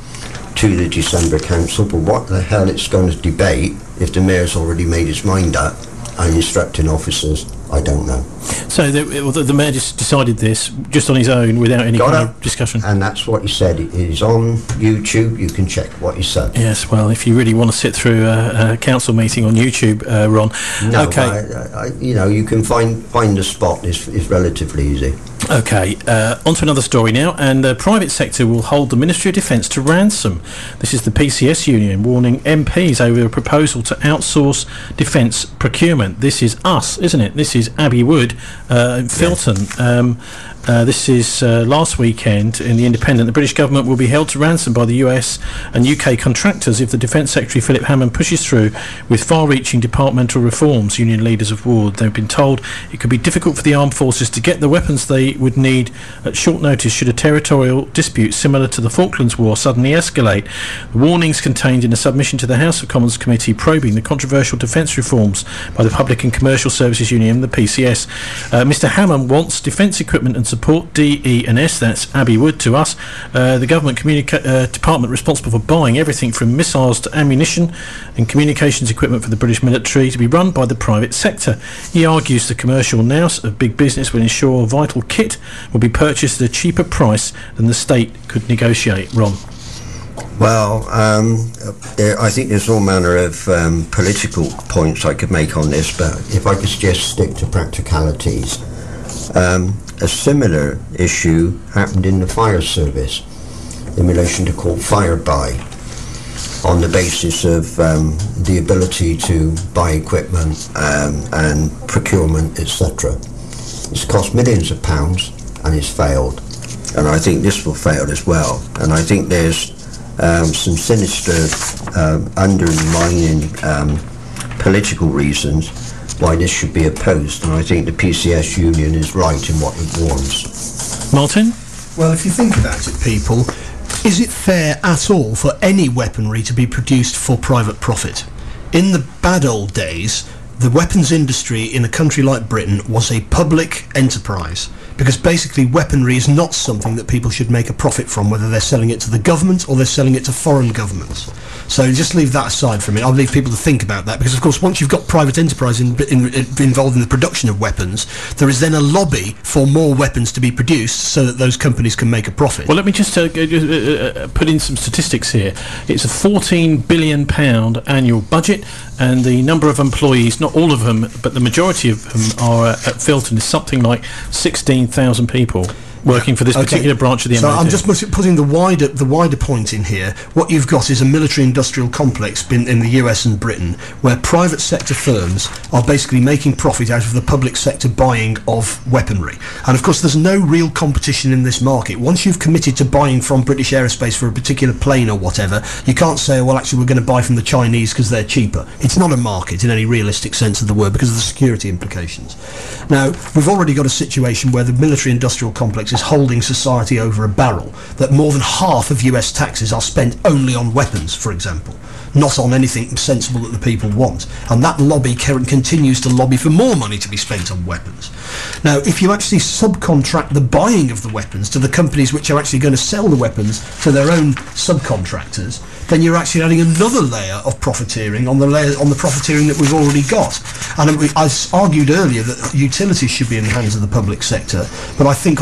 to the December council, but what the hell it's going to debate if the mayor's already made his mind up and instructing officers, I don't know. So the, the, the mayor just decided this just on his own without any Got kind up, of discussion? And that's what he said. It is on YouTube, you can check what he said. Yes, well, if you really want to sit through a, a council meeting on YouTube, uh, Ron. No, okay. I, I, you know, you can find find the spot, it's, it's relatively easy. Okay, uh, on to another story now, and the private sector will hold the Ministry of Defence to ransom. This is the P C S union warning M Ps over a proposal to outsource defence procurement. This is us, isn't it? This is Abbey Wood, uh, Filton. Yeah. Um, Uh, this is uh, last weekend in The Independent. The British government will be held to ransom by the U S and U K contractors if the Defence Secretary Philip Hammond pushes through with far-reaching departmental reforms, union leaders have warned. They've been told it could be difficult for the armed forces to get the weapons they would need at short notice should a territorial dispute similar to the Falklands War suddenly escalate. The warnings contained in a submission to the House of Commons Committee probing the controversial defence reforms by the Public and Commercial Services Union, the P C S. Uh, Mr Hammond wants defence equipment and support Support D E and S, that's Abbey Wood to us. Uh, the government communica- uh, department responsible for buying everything from missiles to ammunition and communications equipment for the British military to be run by the private sector. He argues the commercial nous of big business will ensure vital kit will be purchased at a cheaper price than the state could negotiate. Ron. Well, um, I think there's all manner of um, political points I could make on this, but if I could just stick to practicalities. Um, a similar issue happened in the fire service in relation to called fire buy on the basis of um, the ability to buy equipment um, and procurement, et cetera. It's cost millions of pounds and it's failed, and I think this will fail as well. And I think there's um, some sinister um, undermining um, political reasons why this should be opposed, and I think the P C S union is right in what it warns. Martin? Well, if you think about it, people, is it fair at all for any weaponry to be produced for private profit? In the bad old days, the weapons industry in a country like Britain was a public enterprise, because basically weaponry is not something that people should make a profit from, whether they're selling it to the government or they're selling it to foreign governments. So just leave that aside for a minute. I'll leave people to think about that, because of course once you've got private enterprise in, in, in, involved in the production of weapons, there is then a lobby for more weapons to be produced so that those companies can make a profit. Well, let me just uh, uh, put in some statistics here. It's a fourteen billion pounds annual budget, and the number of employees, not all of them, but the majority of them are uh, at Filton, is something like sixteen thousand people working for this particular okay. branch of the M O T. So I'm just putting the wider the wider point in here. What you've got is a military-industrial complex in, in the U S and Britain, where private sector firms are basically making profit out of the public sector buying of weaponry. And of course there's no real competition in this market. Once you've committed to buying from British Aerospace for a particular plane or whatever, you can't say, well, actually we're going to buy from the Chinese because they're cheaper. It's not a market in any realistic sense of the word because of the security implications. Now, we've already got a situation where the military-industrial complex is holding society over a barrel, that more than half of U S taxes are spent only on weapons, for example, not on anything sensible that the people want. And that lobby continues to lobby for more money to be spent on weapons. Now, if you actually subcontract the buying of the weapons to the companies which are actually going to sell the weapons to their own subcontractors, then you're actually adding another layer of profiteering on the layer on the profiteering that we've already got. And I argued earlier that utilities should be in the hands of the public sector, but I think on moral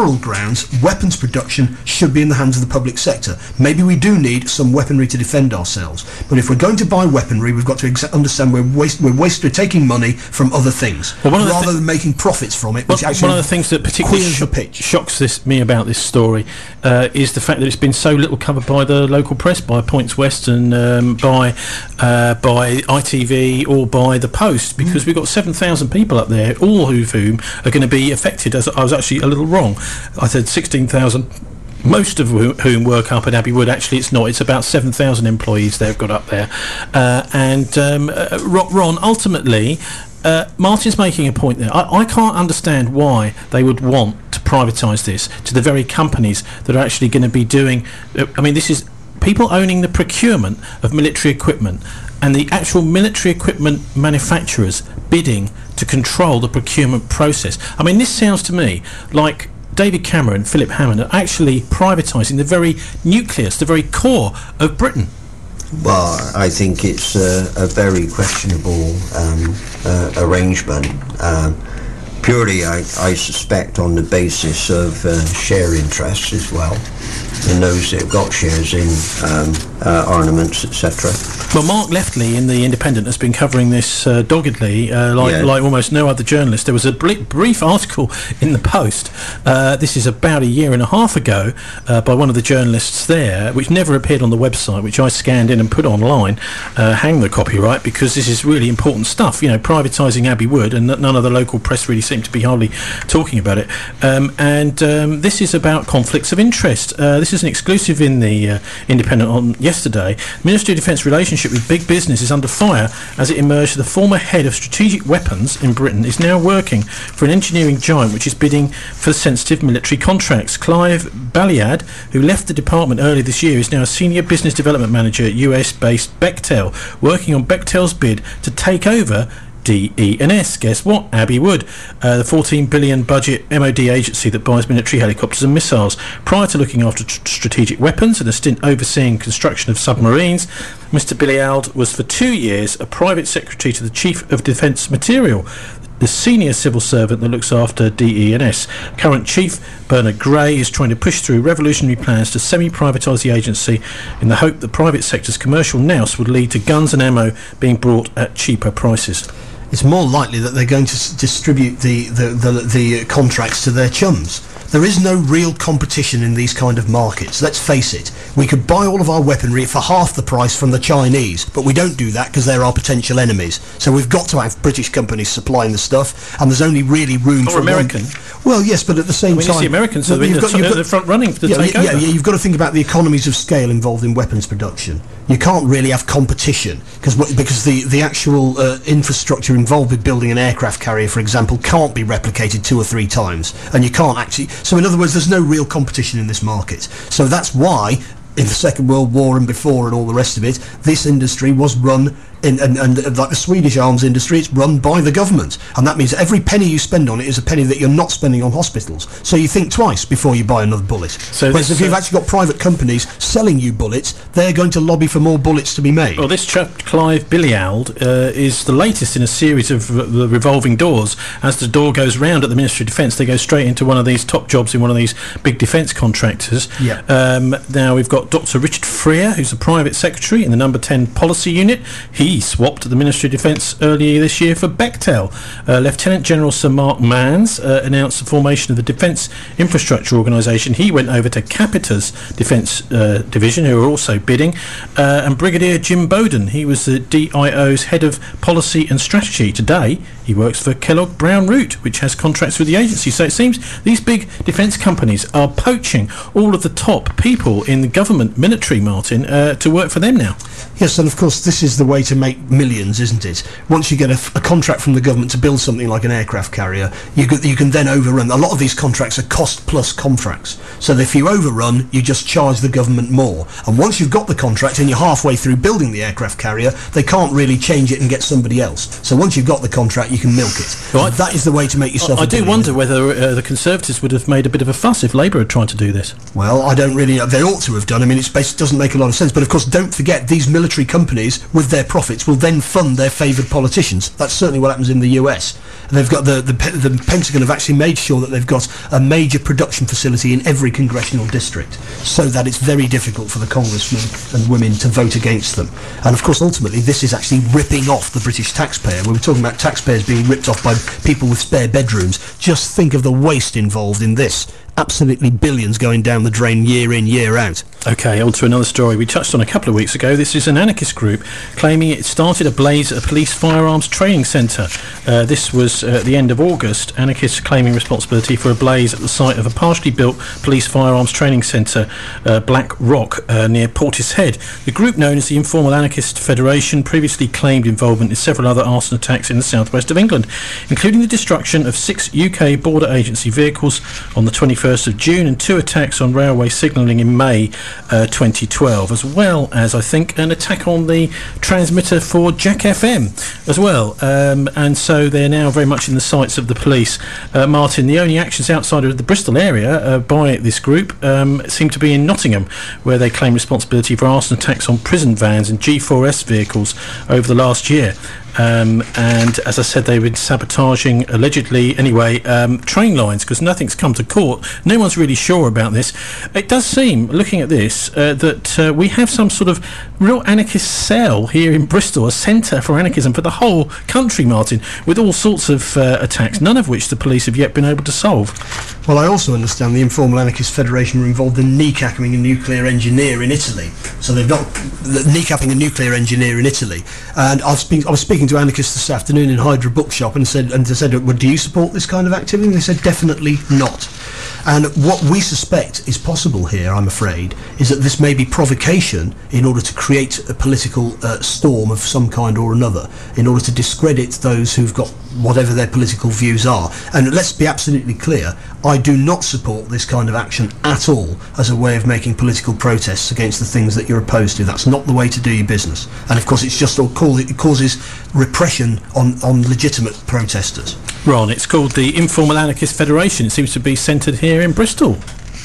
moral grounds, weapons production should be in the hands of the public sector. Maybe we do need some weaponry to defend ourselves, but if we're going to buy weaponry, we've got to ex- understand we're waste we're waste we're taking money from other things well, rather th- than making profits from it. Which well, actually one of the things that particularly sh- the pitch. shocks this, me about this story uh, is the fact that it's been so little covered by the local press, by Points West and um, by uh, by I T V or by the Post, because mm. we've got seven thousand people up there, all of whom are going to be affected. As I was actually a little wrong, I said sixteen thousand. Most of whom work up at Abbey Wood. Actually, it's not. It's about seven thousand employees they've got up there. Uh, and um, uh, Ron, ultimately, uh, Martin's making a point there. I, I can't understand why they would want to privatise this to the very companies that are actually going to be doing... Uh, I mean, this is people owning the procurement of military equipment and the actual military equipment manufacturers bidding to control the procurement process. I mean, this sounds to me like David Cameron, Philip Hammond are actually privatising the very nucleus, the very core of Britain. Well, I think it's uh, a very questionable um, uh, arrangement. Um, purely, I, I suspect, on the basis of uh, share interests as well, and those that have got shares in um, uh, armaments, et cetera. Well, Mark Leftley in The Independent has been covering this uh, doggedly, uh, like yeah. like almost no other journalist. There was a bl- brief article in the Post, uh, this is about a year and a half ago, uh, by one of the journalists there, which never appeared on the website, which I scanned in and put online, uh, hang the copyright, because this is really important stuff, you know, privatising Abbey Wood, and none of the local press really seem to be hardly talking about it. Um, and um, this is about conflicts of interest. Uh, this is an exclusive in The uh, Independent on yesterday. Ministry of Defence relationship with big business is under fire as it emerged that the former head of strategic weapons in Britain is now working for an engineering giant which is bidding for sensitive military contracts. Clive Balliad, who left the department earlier this year, is now a senior business development manager at U S-based Bechtel, working on Bechtel's bid to take over D E N S. Guess what? Abbey Wood, uh, the fourteen billion budget M O D agency that buys military helicopters and missiles. Prior to looking after tr- strategic weapons and a stint overseeing construction of submarines, Mister Billiald was for two years a private secretary to the Chief of Defence Material, the senior civil servant that looks after D E N S. Current Chief Bernard Gray is trying to push through revolutionary plans to semi-privatise the agency in the hope that private sector's commercial nous would lead to guns and ammo being brought at cheaper prices. It's more likely that they're going to s- distribute the, the, the, the contracts to their chums. There is no real competition in these kind of markets. Let's face it. We could buy all of our weaponry for half the price from the Chinese, but we don't do that because they're our potential enemies. So we've got to have British companies supplying the stuff, and there's only really room or for American. One. Well, yes, but at the same I mean, time, it's the Americans are in the, t- the front running for the yeah, takeover. Yeah, yeah, you've got to think about the economies of scale involved in weapons production. You can't really have competition because because the the actual uh, infrastructure involved with building an aircraft carrier, for example, can't be replicated two or three times, and you can't actually. So in other words, there's no real competition in this market. So that's why in the Second World War and before and all the rest of it, this industry was run in, and, and uh, like the Swedish arms industry, it's run by the government, and that means every penny you spend on it is a penny that you're not spending on hospitals. So you think twice before you buy another bullet. So Whereas if you've uh, actually got private companies selling you bullets, they're going to lobby for more bullets to be made. Well, this chap Clive Billiald uh, is the latest in a series of re- the revolving doors. As the door goes round at the Ministry of Defence, they go straight into one of these top jobs in one of these big defence contractors. Yeah. Um, now we've got Doctor Richard Freer, who's the private secretary in the Number ten Policy Unit. He swapped at the Ministry of Defence earlier this year for Bechtel. Uh, Lieutenant General Sir Mark Manns uh, announced the formation of the Defence Infrastructure Organisation. He went over to Capita's Defence uh, Division, who are also bidding. Uh, and Brigadier Jim Bowden, he was the D I O's head of policy and strategy. Today, he works for Kellogg Brown Root, which has contracts with the agency. So it seems these big defence companies are poaching all of the top people in the government military, Martin, uh, to work for them now. Yes, and of course this is the way to make millions, isn't it? Once you get a, f- a contract from the government to build something like an aircraft carrier, you can, you can then overrun. A lot of these contracts are cost-plus contracts. So if you overrun, you just charge the government more. And once you've got the contract and you're halfway through building the aircraft carrier, they can't really change it and get somebody else. So once you've got the contract, you can milk it. Right. That is the way to make yourself I, a I do billionaire. wonder whether uh, the Conservatives would have made a bit of a fuss if Labour had tried to do this. Well, I don't really know. They ought to have done. I mean, it's based, doesn't make a lot of sense. But of course, don't forget, these military companies, with their profits, will then fund their favoured politicians. That's certainly what happens in the U S. They've got the, the the Pentagon have actually made sure that they've got a major production facility in every congressional district, so that it's very difficult for the congressmen and women to vote against them. And of course, ultimately, this is actually ripping off the British taxpayer. We were talking about taxpayers being ripped off by people with spare bedrooms. Just think of the waste involved in this. Absolutely billions going down the drain year in, year out. OK, on to another story we touched on a couple of weeks ago. This is an anarchist group claiming it started a blaze at a police firearms training centre. Uh, this was uh, at the end of August. Anarchists claiming responsibility for a blaze at the site of a partially built police firearms training centre, uh, Black Rock, uh, near Portishead. The group, known as the Informal Anarchist Federation, previously claimed involvement in several other arson attacks in the southwest of England, including the destruction of six U K border agency vehicles on the twenty-first of June and two attacks on railway signalling in May uh, twenty twelve, as well as, I think, an attack on the transmitter for Jack F M as well. Um, and so they're now very much in the sights of the police. Uh, Martin, the only actions outside of the Bristol area uh, by this group um, seem to be in Nottingham, where they claim responsibility for arson attacks on prison vans and G four S vehicles over the last year. Um, and as I said, they've been sabotaging, allegedly anyway, um, train lines, because nothing's come to court. No one's really sure about this. It does seem, looking at this, uh, that uh, we have some sort of real anarchist cell here in Bristol, a centre for anarchism for the whole country, Martin, with all sorts of uh, attacks, none of which the police have yet been able to solve. Well, I also understand the Informal Anarchist Federation were involved in kneecapping a nuclear engineer in Italy. So they've got the, kneecapping a nuclear engineer in Italy. And I was, speak, I was speaking to anarchists this afternoon in Hydra Bookshop and said, and they said, well, do you support this kind of activity? And they said, definitely not. And what we suspect is possible here, I'm afraid, is that this may be provocation in order to create a political uh, storm of some kind or another, in order to discredit those who've got whatever their political views are. And let's be absolutely clear, I do not support this kind of action at all as a way of making political protests against the things that you're opposed to. That's not the way to do your business. And of course it's just all call it causes repression on, on legitimate protesters. Ron, it's called the Informal Anarchist Federation. It seems to be centred here in Bristol.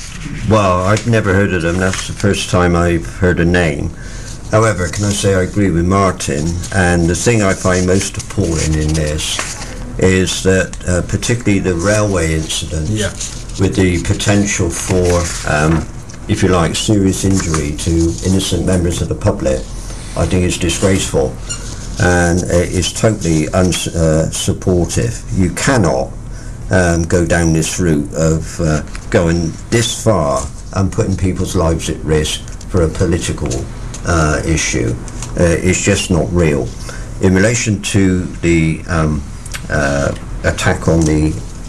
Well, I've never heard of them. That's the first time I've heard a name. However, can I say I agree with Martin, and the thing I find most appalling in this is that uh, particularly the railway incident, yeah. with the potential for, um, if you like, serious injury to innocent members of the public, I think is disgraceful and uh, is totally unsupportive. Uh, you cannot um, go down this route of uh, going this far and putting people's lives at risk for a political uh, issue. Uh, it's just not real. In relation to the um, uh, attack on the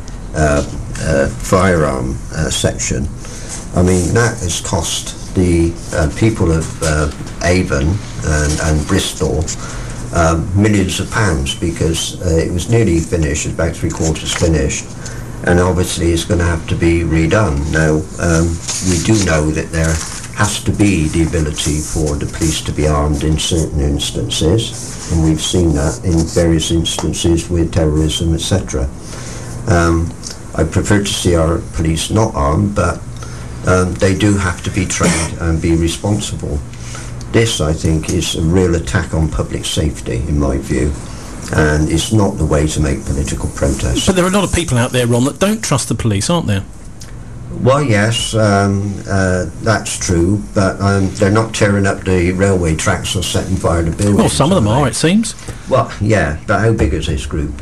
uh, uh, firearm uh, section, I mean, that has cost the uh, people of uh, Avon and, and Bristol um, millions of pounds, because uh, it was nearly finished, it's about three quarters finished, and obviously it's going to have to be redone. Now, um, we do know that there has to be the ability for the police to be armed in certain instances, and we've seen that in various instances with terrorism, et cetera. Um, I prefer to see our police not armed, but um, they do have to be trained and be responsible. This, I think, is a real attack on public safety, in my view, and it's not the way to make political protests. But there are a lot of people out there, Ron, that don't trust the police, aren't there? Well, yes, um, uh, that's true, but um, they're not tearing up the railway tracks or setting fire to buildings. Well, some of them are, it seems. Well, yeah, but how big is this group?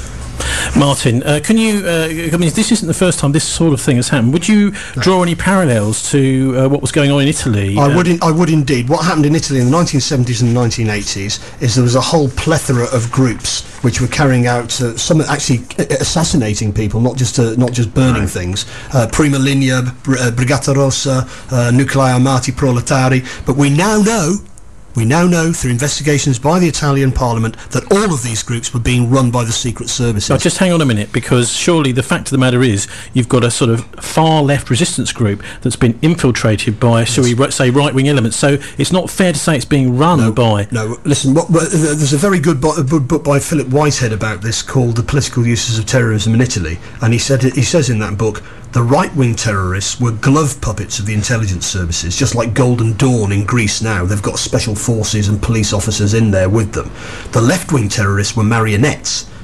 Martin, uh, can you, uh, I mean, this isn't the first time this sort of thing has happened. Would you draw any parallels to uh, what was going on in Italy? I uh, would in, I would indeed. What happened in Italy in the nineteen seventies and nineteen eighties is there was a whole plethora of groups which were carrying out, uh, some actually assassinating people, not just uh, not just burning right. things. Uh, Prima Linea, Br- uh, Brigata Rossa, uh, Nuclei Armati Proletari. But we now know We now know through investigations by the Italian Parliament that all of these groups were being run by the secret services. Now, just hang on a minute, because surely the fact of the matter is you've got a sort of far-left resistance group that's been infiltrated by, yes. shall we say, right-wing elements. So it's not fair to say it's being run no, by... No, listen, what, what, there's a very good bo- book by Philip Whitehead about this called The Political Uses of Terrorism in Italy, and he said he says in that book, the right-wing terrorists were glove puppets of the intelligence services, just like Golden Dawn in Greece now. They've got special forces and police officers in there with them. The left-wing terrorists were marionettes.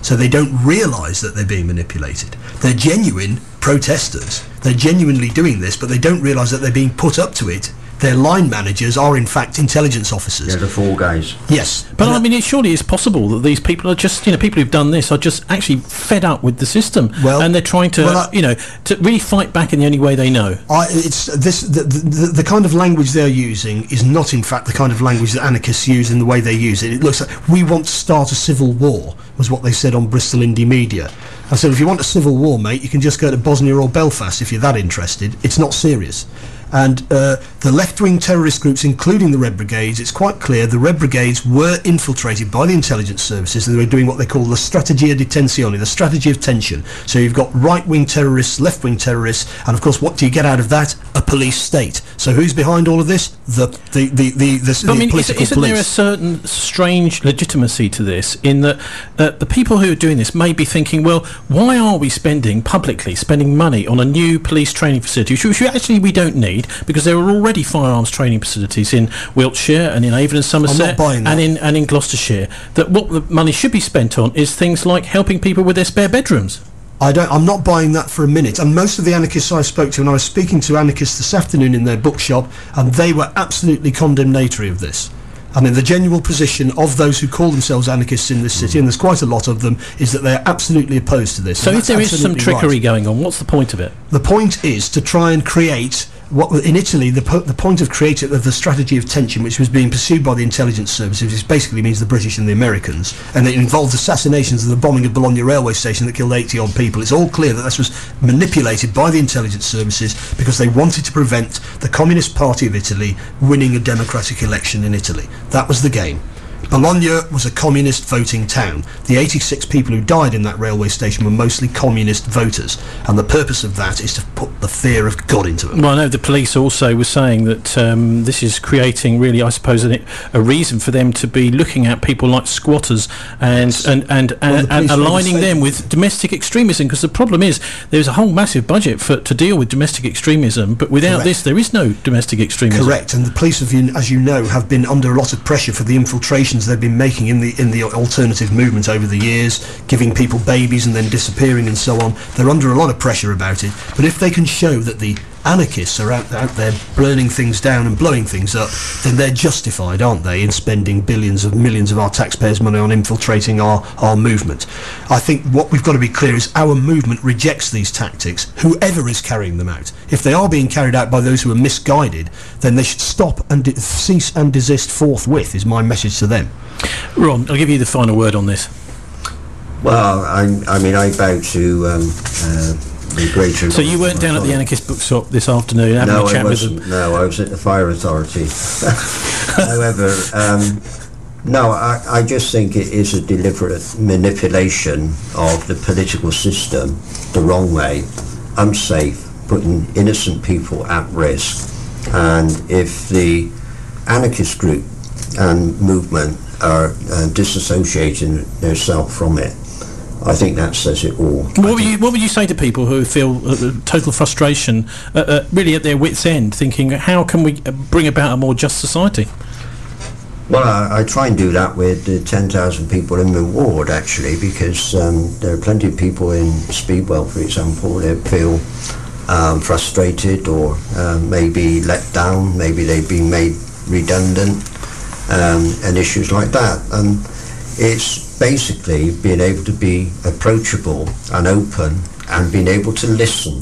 So they don't realise that they're being manipulated. They're genuine protesters. They're genuinely doing this, but they don't realise that they're being put up to it. Their line managers are in fact intelligence officers. They're the fall guys. Yes. But I mean, it surely is possible that these people are just, you know, people who've done this are just actually fed up with the system, well, and they're trying to, well, I, you know, to really fight back in the only way they know. I, it's this the, the, the kind of language they're using is not, in fact, the kind of language that anarchists use in the way they use it. It looks like we want to start a civil war, was what they said on Bristol Indie Media. I said, if you want a civil war, mate, you can just go to Bosnia or Belfast if you're that interested. It's not serious. And uh, the left-wing terrorist groups, including the Red Brigades, it's quite clear the Red Brigades were infiltrated by the intelligence services, and they were doing what they call the strategia di tensione, the strategy of tension. So you've got right-wing terrorists, left-wing terrorists, and of course, what do you get out of that? A police state. So who's behind all of this? The the the the, the, the I mean, political isn't police. there a certain strange legitimacy to this, in that uh, the people who are doing this may be thinking, well, why are we spending publicly spending money on a new police training facility, which, which actually we don't need, because there are already firearms training facilities in Wiltshire and in Avon and Somerset and in and in Gloucestershire. That what the money should be spent on is things like helping people with their spare bedrooms. I don't, I'm not buying that for a minute. And most of the anarchists I spoke to, and I was speaking to anarchists this afternoon in their bookshop, and they were absolutely condemnatory of this. I mean, the genuine position of those who call themselves anarchists in this city, and there's quite a lot of them, is that they're absolutely opposed to this. So if there is some trickery right. going on, what's the point of it? The point is to try and create what in Italy the po- the point of creating of the strategy of tension, which was being pursued by the intelligence services, which basically means the British and the Americans, and it involved assassinations and the bombing of Bologna railway station that killed eighty odd people. It's all clear that this was manipulated by the intelligence services because they wanted to prevent the Communist Party of Italy winning a democratic election in Italy. That was the game. Bologna was a communist voting town. The eighty-six people who died in that railway station were mostly communist voters, and the purpose of that is to put the fear of God into them. Well, I know the police also were saying that um, this is creating, really, I suppose, a, a reason for them to be looking at people like squatters and yes. and, and, and, well, the and aligning them with domestic extremism, because the problem is there's a whole massive budget for to deal with domestic extremism, but without Correct. this there is no domestic extremism. Correct, and the police, have been, as you know, have been under a lot of pressure for the infiltration they've been making in the in the alternative movement over the years, giving people babies and then disappearing and so on. They're under a lot of pressure about it, but if they can show that the anarchists are out, out there burning things down and blowing things up, then they're justified, aren't they, in spending billions of millions of our taxpayers' money on infiltrating our, our movement. I think what we've got to be clear is our movement rejects these tactics, whoever is carrying them out. If they are being carried out by those who are misguided, then they should stop and de- cease and desist forthwith, is my message to them. Ron, I'll give you the final word on this. Well, I, I mean, I bow to um, uh, the greater... So you weren't down at the Anarchist Bookshop this afternoon having no, a chat I with them? No, I was at the Fire Authority. However, um, no, I, I just think it is a deliberate manipulation of the political system the wrong way, unsafe, putting innocent people at risk. And if the anarchist group and movement are uh, disassociating themselves from it, I think that says it all. What would you What would you say to people who feel uh, total frustration, uh, uh, really at their wits' end, thinking, how can we bring about a more just society? Well, I, I try and do that with the ten thousand people in the ward, actually, because um, there are plenty of people in Speedwell, for example, that feel um, frustrated or uh, maybe let down, maybe they've been made redundant, um, and issues like that. And it's basically being able to be approachable and open and being able to listen.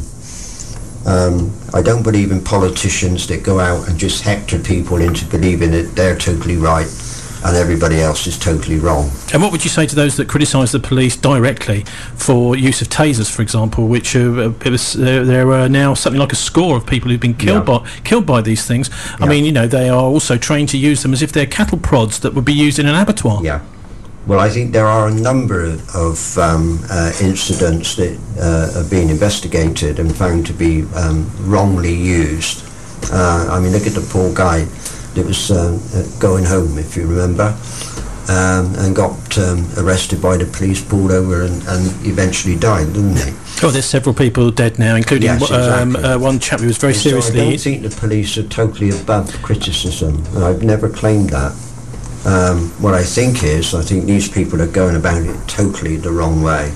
Um, I don't believe in politicians that go out and just hector people into believing that they're totally right and everybody else is totally wrong. And what would you say to those that criticise the police directly for use of tasers, for example, which uh, it was, uh, there are now something like a score of people who've been killed yeah. by killed by these things. I yeah. mean, you know, they are also trained to use them as if they're cattle prods that would be used in an abattoir. Yeah. Well, I think there are a number of um, uh, incidents that uh, are being investigated and found to be um, wrongly used. Uh, I mean, look at the poor guy that was uh, going home, if you remember, um, and got um, arrested by the police, pulled over, and, and eventually died, didn't he? Oh, there's several people dead now, including yes, um, exactly. uh, one chap who was very and seriously... So I don't think the police are totally above criticism, and I've never claimed that. Um, what I think is, I think these people are going about it totally the wrong way.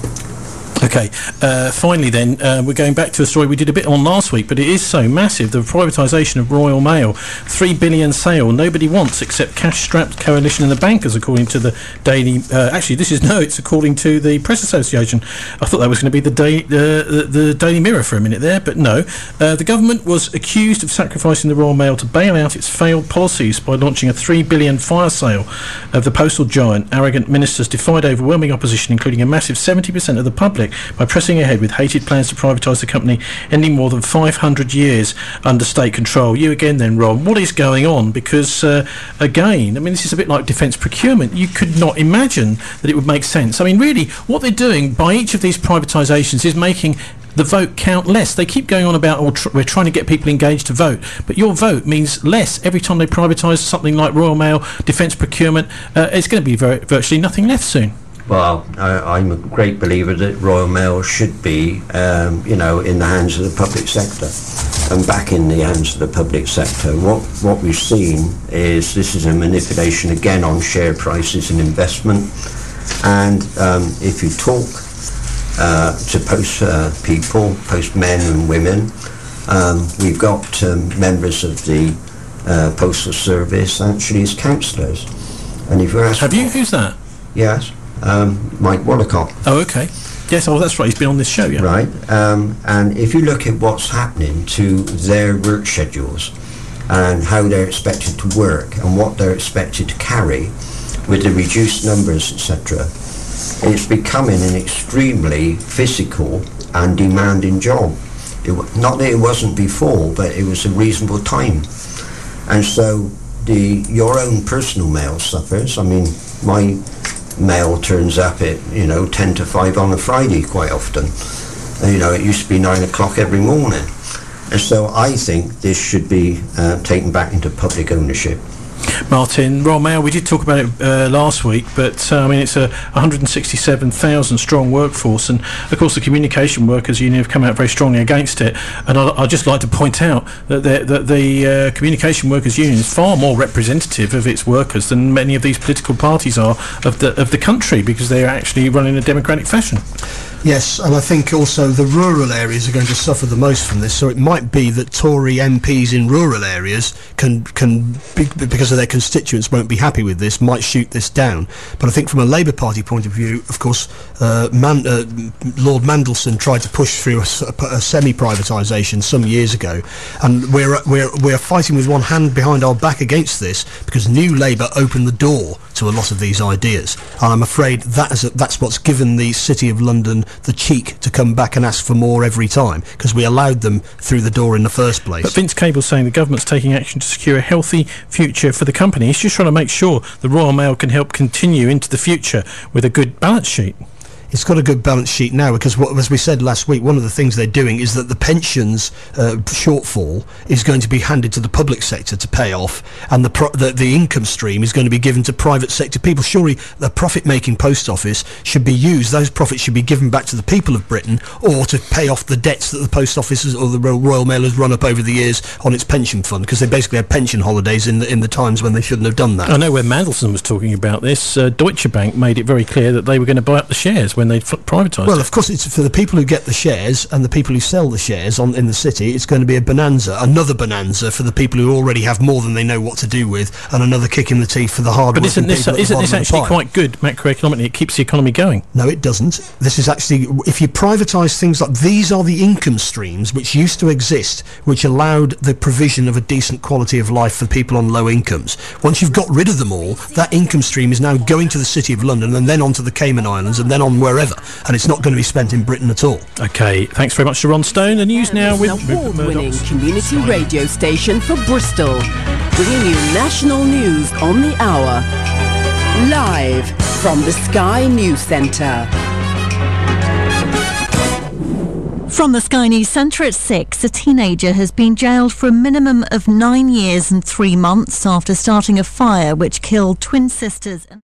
Okay, uh, finally then, uh, we're going back to a story we did a bit on last week, but it is so massive, the privatisation of Royal Mail. Three billion sale, nobody wants except cash-strapped coalition and the bankers, according to the Daily... Uh, actually, this is, no, it's according to the Press Association. I thought that was going to be the, day, uh, the, the Daily Mirror for a minute there, but no. Uh, the government was accused of sacrificing the Royal Mail to bail out its failed policies by launching a three billion fire sale of the postal giant. Arrogant ministers defied overwhelming opposition, including a massive seventy percent of the public, by pressing ahead with hated plans to privatise the company, ending more than five hundred years under state control. You again then, Ron, what is going on? Because, uh, again, I mean, this is a bit like defence procurement. You could not imagine that it would make sense. I mean, really, what they're doing by each of these privatisations is making the vote count less. They keep going on about, oh, tr- we're trying to get people engaged to vote, but your vote means less every time they privatise something like Royal Mail, defence procurement. Uh, it's going to be very, virtually nothing left soon. Well, I, I'm a great believer that Royal Mail should be, um, you know, in the hands of the public sector and back in the hands of the public sector. What what we've seen is this is a manipulation again on share prices and investment. And um, if you talk uh, to post uh, people, post men and women, um, we've got um, members of the uh, Postal Service actually as councillors. And if you ask, have you? Who's that? Yes. Um, Mike Waddicott. Oh, okay. Yes, oh, that's right. He's been on this show, yeah. Right. Um, and if you look at what's happening to their work schedules and how they're expected to work and what they're expected to carry with the reduced numbers, et cetera, it's becoming an extremely physical and demanding job. It, not that it wasn't before, but it was a reasonable time. And so the your own personal mail suffers. I mean, my mail turns up at, you know, ten to five on a Friday quite often. And, you know, it used to be nine o'clock every morning. And so I think this should be uh, taken back into public ownership. Martin, Royal Mail, we did talk about it uh, last week, but uh, I mean, it's a one hundred sixty-seven thousand strong workforce, and of course the Communication Workers Union have come out very strongly against it. And I'd, I'd just like to point out that the, that the uh, Communication Workers Union is far more representative of its workers than many of these political parties are of the of the country, because they are actually run in a democratic fashion. Yes, and I think also the rural areas are going to suffer the most from this. So it might be that Tory M Ps in rural areas can, can be, because of their constituents, won't be happy with this, might shoot this down. But I think from a Labour Party point of view, of course, uh, Man, uh, Lord Mandelson tried to push through a, a semi-privatisation some years ago, and we're we're we're fighting with one hand behind our back against this because New Labour opened the door to a lot of these ideas, and I'm afraid that is a, that's what's given the City of London the cheek to come back and ask for more every time, because we allowed them through the door in the first place. But Vince Cable's saying the government's taking action to secure a healthy future for the company. He's just trying to make sure the Royal Mail can help continue into the future with a good balance sheet. It's got a good balance sheet now because, what, as we said last week, one of the things they're doing is that the pensions uh, shortfall is going to be handed to the public sector to pay off, and the, pro- the the income stream is going to be given to private sector people. Surely the profit-making post office should be used, those profits should be given back to the people of Britain, or to pay off the debts that the post office has, or the Royal Mail has run up over the years on its pension fund, because they basically had pension holidays in the, in the times when they shouldn't have done that. I know where Mandelson was talking about this. Uh, Deutsche Bank made it very clear that they were going to buy up the shares when they f- privatised Well, it. of course, it's for the people who get the shares and the people who sell the shares on in the city. It's going to be a bonanza, another bonanza for the people who already have more than they know what to do with, and another kick in the teeth for the hard-working But isn't this, people at the isn't this bottom of the actually pile. quite good macroeconomically? It keeps the economy going. No, it doesn't. This is actually, if you privatise things like, these are the income streams which used to exist, which allowed the provision of a decent quality of life for people on low incomes. Once you've got rid of them all, that income stream is now going to the City of London and then on to the Cayman Islands and then on wherever, and it's not going to be spent in Britain at all. Okay, thanks very much to Ron Stone. The news now with Rupert award-winning Murdoch's community radio station for Bristol, bringing you national news on the hour, live from the Sky News Centre. From the Sky News Centre at six, a teenager has been jailed for a minimum of nine years and three months after starting a fire which killed twin sisters.